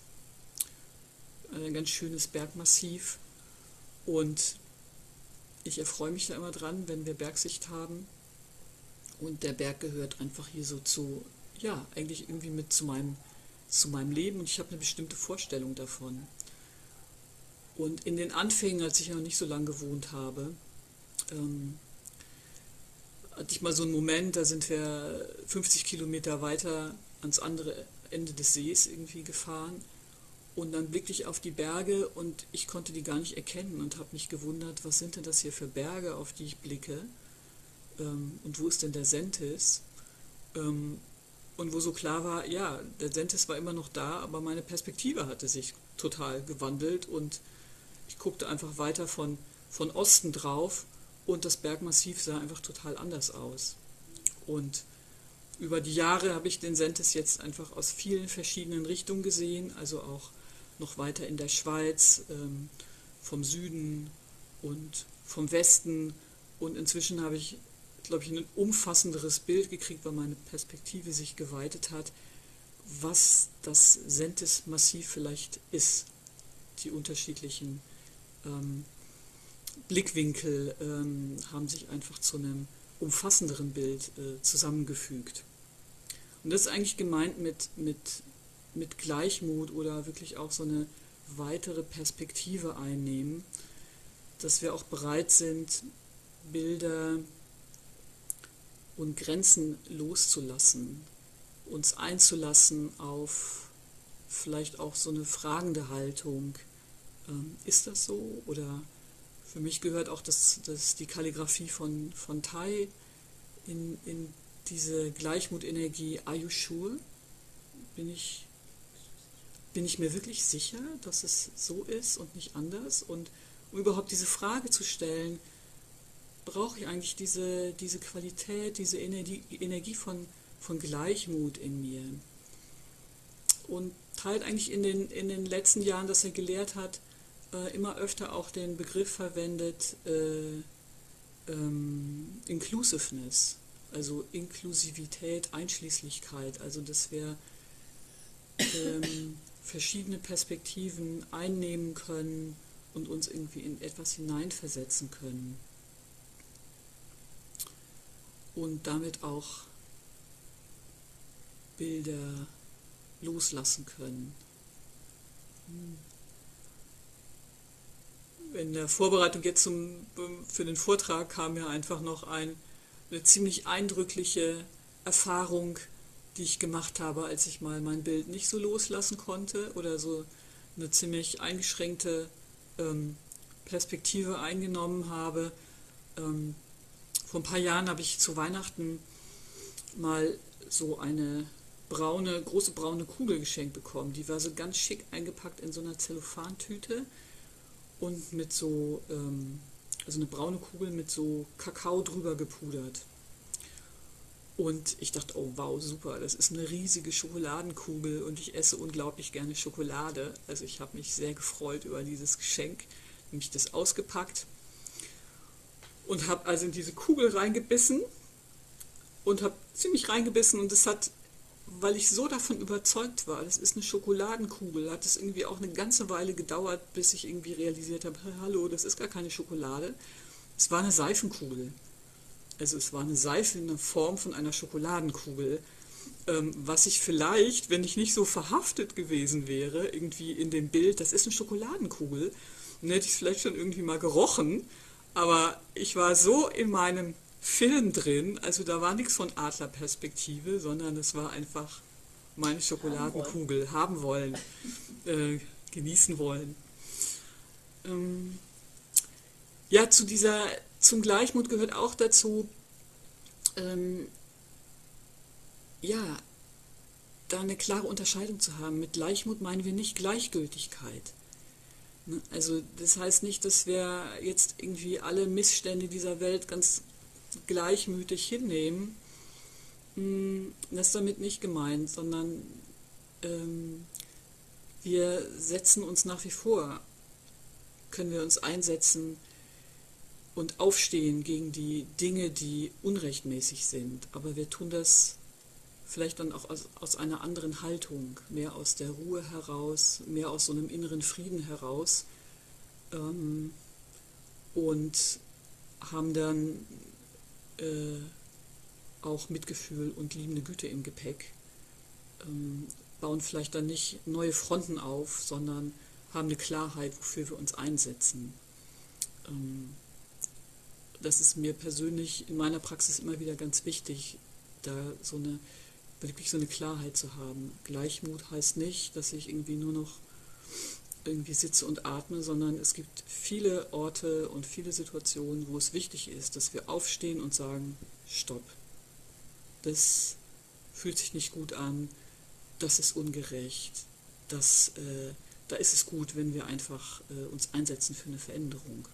A: Ein ganz schönes Bergmassiv. Und ich erfreue mich da immer dran, wenn wir Bergsicht haben. Und der Berg gehört einfach hier so zu, ja, eigentlich irgendwie mit zu meinem, zu meinem Leben. Und ich habe eine bestimmte Vorstellung davon. Und in den Anfängen, als ich ja noch nicht so lange gewohnt habe, ähm, hatte ich mal so einen Moment, da sind wir fünfzig Kilometer weiter ans andere Ende des Sees irgendwie gefahren. Und dann blickte ich auf die Berge und ich konnte die gar nicht erkennen und habe mich gewundert, was sind denn das hier für Berge, auf die ich blicke? Ähm, und wo ist denn der Sentis? Ähm, und wo so klar war, ja, der Sentis war immer noch da, aber meine Perspektive hatte sich total gewandelt und ich guckte einfach weiter von, von Osten drauf und das Bergmassiv sah einfach total anders aus. Und über die Jahre habe ich den Sentis jetzt einfach aus vielen verschiedenen Richtungen gesehen, also auch noch weiter in der Schweiz, ähm, vom Süden und vom Westen. Und inzwischen habe ich, glaube ich, ein umfassenderes Bild gekriegt, weil meine Perspektive sich geweitet hat, was das Sentis-Massiv vielleicht ist. Die unterschiedlichen ähm, Blickwinkel ähm, haben sich einfach zu einem umfassenderen Bild äh, zusammengefügt. Und das ist eigentlich gemeint mit, mit, mit Gleichmut oder wirklich auch so eine weitere Perspektive einnehmen, dass wir auch bereit sind, Bilder und Grenzen loszulassen, uns einzulassen auf vielleicht auch so eine fragende Haltung. Ähm, ist das so? Oder für mich gehört auch das, das die Kalligraphie von, von Tai in, in diese Gleichmutenergie. Are you sure? Bin ich, bin ich mir wirklich sicher, dass es so ist und nicht anders? Und um überhaupt diese Frage zu stellen, brauche ich eigentlich diese, diese Qualität, diese Energie, Energie von, von Gleichmut in mir? Und teilt eigentlich in den, in den letzten Jahren, dass er gelehrt hat, äh, immer öfter auch den Begriff verwendet, äh, ähm, Inclusiveness, also Inklusivität, Einschließlichkeit, also dass wir ähm, verschiedene Perspektiven einnehmen können und uns irgendwie in etwas hineinversetzen können. Und damit auch Bilder loslassen können. In der Vorbereitung jetzt zum, für den Vortrag kam mir einfach noch ein, eine ziemlich eindrückliche Erfahrung, die ich gemacht habe, als ich mal mein Bild nicht so loslassen konnte oder so eine ziemlich eingeschränkte ähm, Perspektive eingenommen habe. Ähm, vor ein paar Jahren habe ich zu Weihnachten mal so eine braune, große braune Kugel geschenkt bekommen. Die war so ganz schick eingepackt in so einer Zellophantüte und mit so, ähm, also eine braune Kugel mit so Kakao drüber gepudert. Und ich dachte, oh wow, super, das ist eine riesige Schokoladenkugel und ich esse unglaublich gerne Schokolade. Also ich habe mich sehr gefreut über dieses Geschenk, nämlich das ausgepackt und habe also in diese Kugel reingebissen und habe ziemlich reingebissen und es hat weil ich so davon überzeugt war, das ist eine Schokoladenkugel, hat es irgendwie auch eine ganze Weile gedauert, bis ich irgendwie realisiert habe, hallo, das ist gar keine Schokolade. Es war eine Seifenkugel. Also es war eine Seife in der Form von einer Schokoladenkugel, ähm, was ich vielleicht, wenn ich nicht so verhaftet gewesen wäre, irgendwie in dem Bild, das ist eine Schokoladenkugel, dann hätte ich es vielleicht schon irgendwie mal gerochen, aber ich war so in meinem Film drin, also da war nichts von Adlerperspektive, sondern es war einfach meine Schokoladenkugel, haben wollen, äh, genießen wollen. Ähm, ja, zu dieser, zum Gleichmut gehört auch dazu, ähm, ja, da eine klare Unterscheidung zu haben. Mit Gleichmut meinen wir nicht Gleichgültigkeit. Ne? Also das heißt nicht, dass wir jetzt irgendwie alle Missstände dieser Welt ganz gleichmütig hinnehmen. Das ist damit nicht gemeint, sondern ähm, wir setzen uns nach wie vor, können wir uns einsetzen und aufstehen gegen die Dinge, die unrechtmäßig sind. Aber wir tun das vielleicht dann auch aus, aus einer anderen Haltung, mehr aus der Ruhe heraus, mehr aus so einem inneren Frieden heraus ähm, und haben dann äh, auch Mitgefühl und liebende Güte im Gepäck, ähm, bauen vielleicht dann nicht neue Fronten auf, sondern haben eine Klarheit, wofür wir uns einsetzen. Ähm, das ist mir persönlich in meiner Praxis immer wieder ganz wichtig, da so eine, wirklich so eine Klarheit zu haben. Gleichmut heißt nicht, dass ich irgendwie nur noch irgendwie sitze und atme, sondern es gibt viele Orte und viele Situationen, wo es wichtig ist, dass wir aufstehen und sagen, stopp. Das fühlt sich nicht gut an, das ist ungerecht, das, äh, da ist es gut, wenn wir einfach äh, uns einsetzen für eine Veränderung.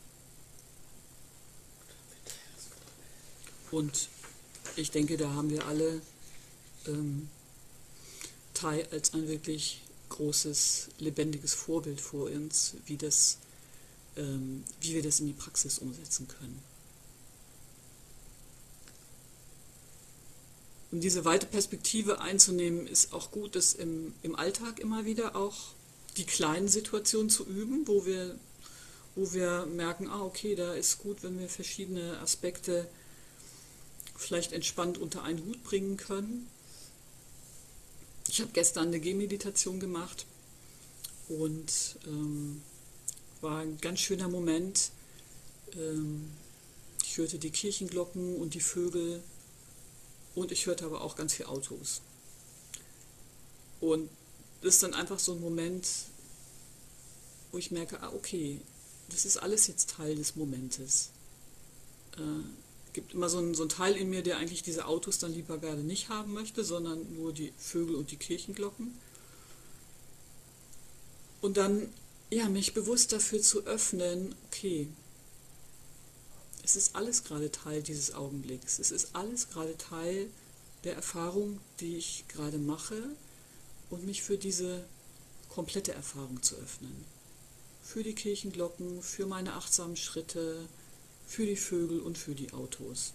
A: Und ich denke, da haben wir alle ähm, Thai als ein wirklich großes, lebendiges Vorbild vor uns, wie, das, ähm, wie wir das in die Praxis umsetzen können. Um diese weite Perspektive einzunehmen, ist auch gut, das im, im Alltag immer wieder auch die kleinen Situationen zu üben, wo wir, wo wir merken, ah okay, da ist gut, wenn wir verschiedene Aspekte vielleicht entspannt unter einen Hut bringen können. Ich habe gestern eine Gehmeditation gemacht und ähm, war ein ganz schöner Moment. Ähm, ich hörte die Kirchenglocken und die Vögel und ich hörte aber auch ganz viele Autos. Und das ist dann einfach so ein Moment, wo ich merke, ah okay, das ist alles jetzt Teil des Momentes. Äh, gibt immer so einen, so einen Teil in mir, der eigentlich diese Autos dann lieber gerade nicht haben möchte, sondern nur die Vögel und die Kirchenglocken. Und dann, ja, mich bewusst dafür zu öffnen, okay, es ist alles gerade Teil dieses Augenblicks. Es ist alles gerade Teil der Erfahrung, die ich gerade mache und mich für diese komplette Erfahrung zu öffnen. Für die Kirchenglocken, für meine achtsamen Schritte, für die Vögel und für die Autos.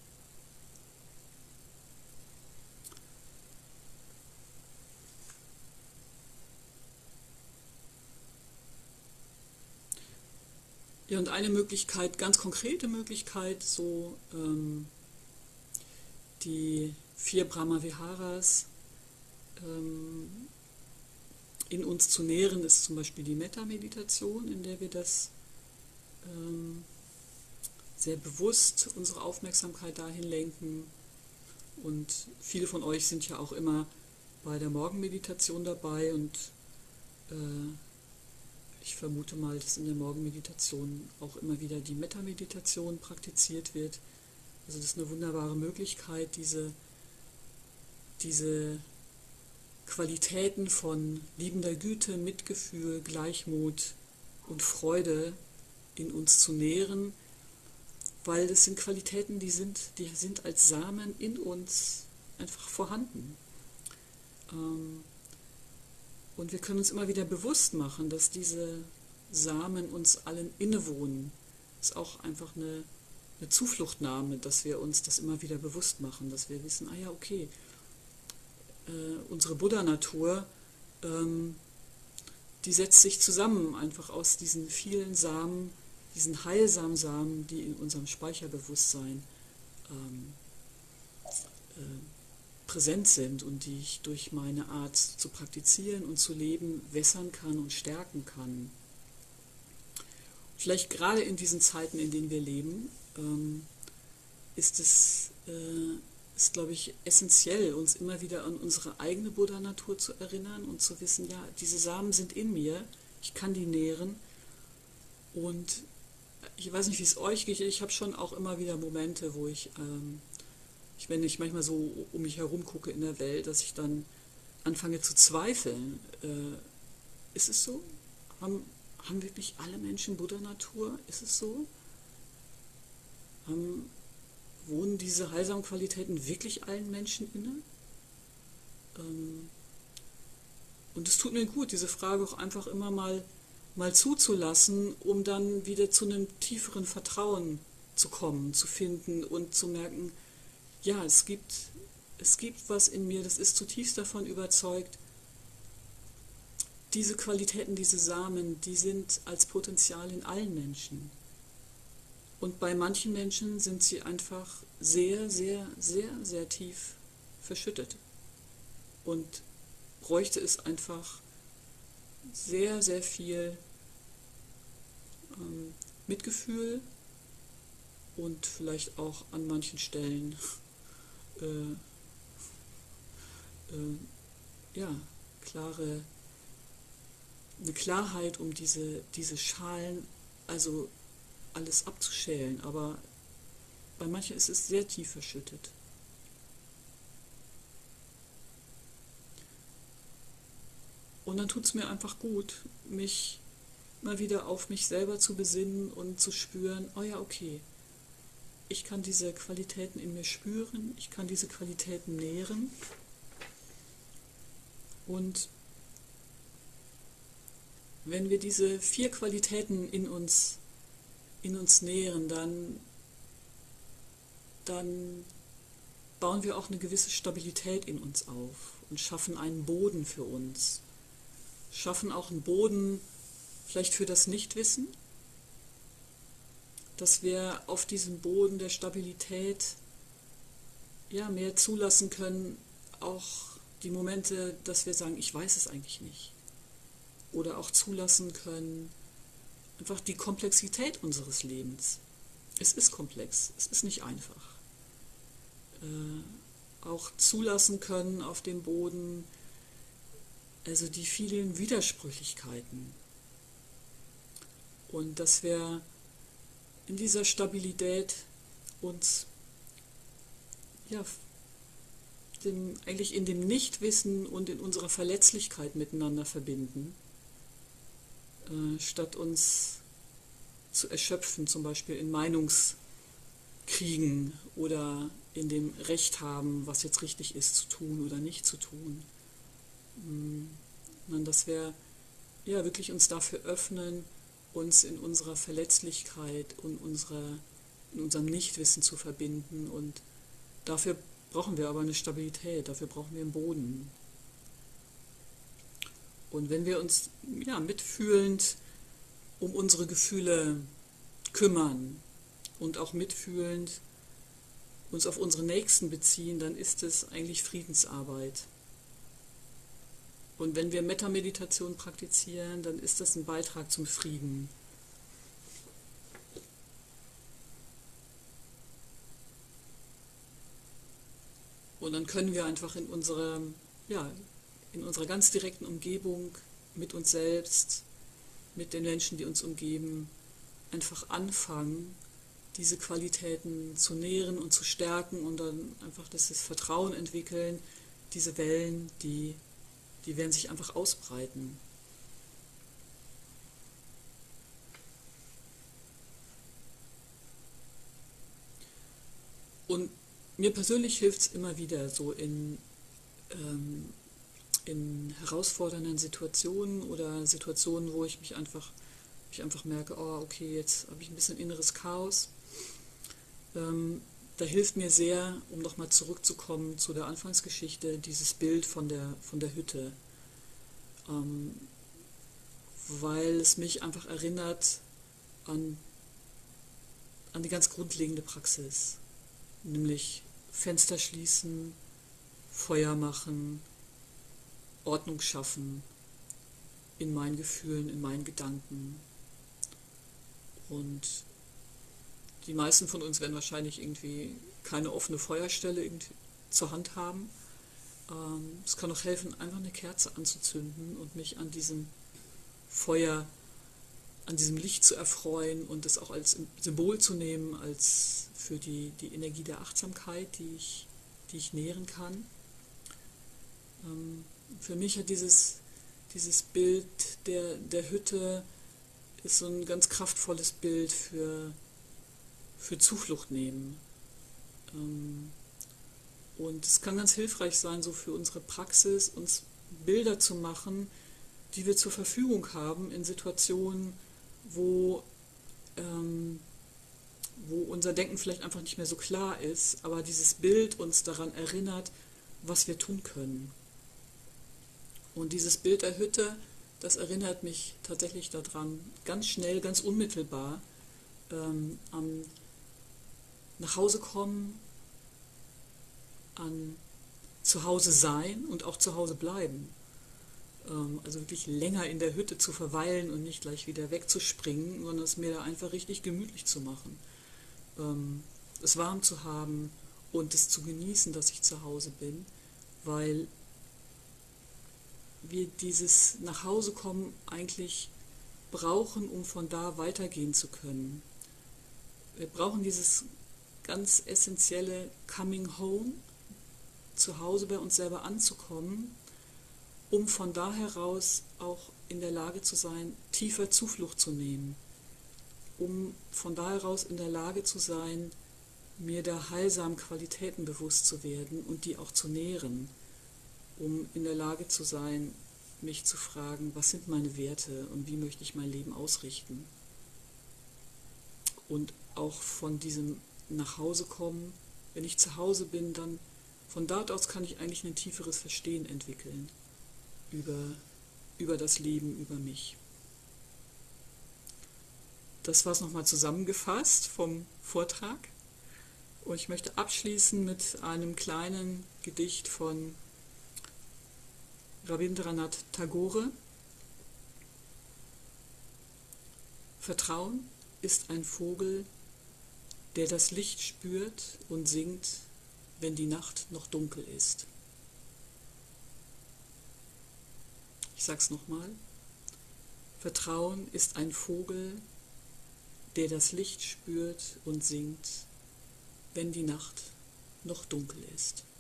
A: Ja, und eine Möglichkeit, ganz konkrete Möglichkeit, so ähm, die vier Brahma-Viharas ähm, in uns zu nähren, ist zum Beispiel die Metta-Meditation, in der wir das ähm, sehr bewusst unsere Aufmerksamkeit dahin lenken. Und viele von euch sind ja auch immer bei der Morgenmeditation dabei und äh, ich vermute mal, dass in der Morgenmeditation auch immer wieder die Metta-Meditation praktiziert wird. Also das ist eine wunderbare Möglichkeit, diese, diese Qualitäten von liebender Güte, Mitgefühl, Gleichmut und Freude in uns zu nähren, weil das sind Qualitäten, die sind, die sind als Samen in uns einfach vorhanden. Ähm, und wir können uns immer wieder bewusst machen, dass diese Samen uns allen innewohnen. Das ist auch einfach eine, eine Zufluchtnahme, dass wir uns das immer wieder bewusst machen, dass wir wissen, ah ja, okay, äh, unsere Buddha-Natur, ähm, die setzt sich zusammen einfach aus diesen vielen Samen, diesen heilsamen Samen, die in unserem Speicherbewusstsein ähm, äh, präsent sind und die ich durch meine Art zu praktizieren und zu leben wässern kann und stärken kann. Vielleicht gerade in diesen Zeiten, in denen wir leben, ähm, ist es, äh, ist, glaube ich, essentiell, uns immer wieder an unsere eigene Buddha-Natur zu erinnern und zu wissen, ja, diese Samen sind in mir, ich kann die nähren. Und ich weiß nicht, wie es euch geht, ich habe schon auch immer wieder Momente, wo ich, ähm, ich, wenn ich manchmal so um mich herum gucke in der Welt, dass ich dann anfange zu zweifeln. Äh, ist es so? Haben, haben wirklich alle Menschen Buddha-Natur? Ist es so? Haben, wohnen diese heilsamen Qualitäten wirklich allen Menschen inne? Ähm, und es tut mir gut, diese Frage auch einfach immer mal, mal zuzulassen, um dann wieder zu einem tieferen Vertrauen zu kommen, zu finden und zu merken, ja, es gibt, es gibt was in mir, das ist zutiefst davon überzeugt, diese Qualitäten, diese Samen, die sind als Potenzial in allen Menschen. Und bei manchen Menschen sind sie einfach sehr, sehr, sehr, sehr tief verschüttet. Und bräuchte es einfach sehr, sehr viel ähm, Mitgefühl und vielleicht auch an manchen Stellen äh, äh, ja, klare, eine Klarheit, um diese, diese Schalen, also alles abzuschälen, aber bei manchen ist es sehr tief verschüttet. Und dann tut es mir einfach gut, mich mal wieder auf mich selber zu besinnen und zu spüren, oh ja, okay, ich kann diese Qualitäten in mir spüren, ich kann diese Qualitäten nähren. Und wenn wir diese vier Qualitäten in uns, in uns nähren, dann, dann bauen wir auch eine gewisse Stabilität in uns auf und schaffen einen Boden für uns. Schaffen auch einen Boden vielleicht für das Nichtwissen, dass wir auf diesem Boden der Stabilität ja, mehr zulassen können, auch die Momente, dass wir sagen, ich weiß es eigentlich nicht. Oder auch zulassen können, einfach die Komplexität unseres Lebens. Es ist komplex, es ist nicht einfach. Äh, auch zulassen können auf dem Boden, also die vielen Widersprüchlichkeiten. Und dass wir in dieser Stabilität uns ja, dem, eigentlich in dem Nichtwissen und in unserer Verletzlichkeit miteinander verbinden, äh, statt uns zu erschöpfen, zum Beispiel in Meinungskriegen oder in dem Recht haben, was jetzt richtig ist zu tun oder nicht zu tun. Sondern dass wir ja, wirklich uns dafür öffnen, uns in unserer Verletzlichkeit und unserer, in unserem Nichtwissen zu verbinden. Und dafür brauchen wir aber eine Stabilität, dafür brauchen wir einen Boden. Und wenn wir uns ja, mitfühlend um unsere Gefühle kümmern und auch mitfühlend uns auf unsere Nächsten beziehen, dann ist es eigentlich Friedensarbeit. Und wenn wir Metta-Meditation praktizieren, dann ist das ein Beitrag zum Frieden. Und dann können wir einfach in unserer, ja, in unserer ganz direkten Umgebung mit uns selbst, mit den Menschen, die uns umgeben, einfach anfangen, diese Qualitäten zu nähren und zu stärken und dann einfach das Vertrauen entwickeln, diese Wellen, die Die werden sich einfach ausbreiten. Und mir persönlich hilft es immer wieder, so in, ähm, in herausfordernden Situationen oder Situationen, wo ich mich einfach, ich einfach merke, oh, okay, jetzt habe ich ein bisschen inneres Chaos, ähm, da hilft mir sehr, um nochmal zurückzukommen zu der Anfangsgeschichte, dieses Bild von der, von der Hütte, ähm, weil es mich einfach erinnert an, an die ganz grundlegende Praxis, nämlich Fenster schließen, Feuer machen, Ordnung schaffen in meinen Gefühlen, in meinen Gedanken. Und die meisten von uns werden wahrscheinlich irgendwie keine offene Feuerstelle irgendwie zur Hand haben. Ähm, es kann auch helfen, einfach eine Kerze anzuzünden und mich an diesem Feuer, an diesem Licht zu erfreuen und es auch als Symbol zu nehmen, als für die, die Energie der Achtsamkeit, die ich, die ich nähren kann. Ähm, für mich hat dieses, dieses Bild der, der Hütte ist so ein ganz kraftvolles Bild für, für Zuflucht nehmen. Ähm, und es kann ganz hilfreich sein, so für unsere Praxis, uns Bilder zu machen, die wir zur Verfügung haben in Situationen, wo, ähm, wo unser Denken vielleicht einfach nicht mehr so klar ist, aber dieses Bild uns daran erinnert, was wir tun können. Und dieses Bild der Hütte, das erinnert mich tatsächlich daran, ganz schnell, ganz unmittelbar, ähm, am nach Hause kommen, an zu Hause sein und auch zu Hause bleiben. Ähm, also wirklich länger in der Hütte zu verweilen und nicht gleich wieder wegzuspringen, sondern es mir da einfach richtig gemütlich zu machen. Ähm, es warm zu haben und es zu genießen, dass ich zu Hause bin, weil wir dieses Nachhausekommen eigentlich brauchen, um von da weitergehen zu können. Wir brauchen dieses ganz essentielle Coming Home, zu Hause bei uns selber anzukommen, um von da heraus auch in der Lage zu sein, tiefer Zuflucht zu nehmen, um von da heraus in der Lage zu sein, mir der heilsamen Qualitäten bewusst zu werden und die auch zu nähren, um in der Lage zu sein, mich zu fragen, was sind meine Werte und wie möchte ich mein Leben ausrichten. Und auch von diesem Nachhausekommen, wenn ich zu Hause bin, dann von dort aus kann ich eigentlich ein tieferes Verstehen entwickeln über, über das Leben, über mich. Das war es nochmal zusammengefasst vom Vortrag. Und ich möchte abschließen mit einem kleinen Gedicht von Rabindranath Tagore. Vertrauen ist ein Vogel, der das Licht spürt und singt, wenn die Nacht noch dunkel ist. Ich sag's nochmal. Vertrauen ist ein Vogel, der das Licht spürt und singt, wenn die Nacht noch dunkel ist.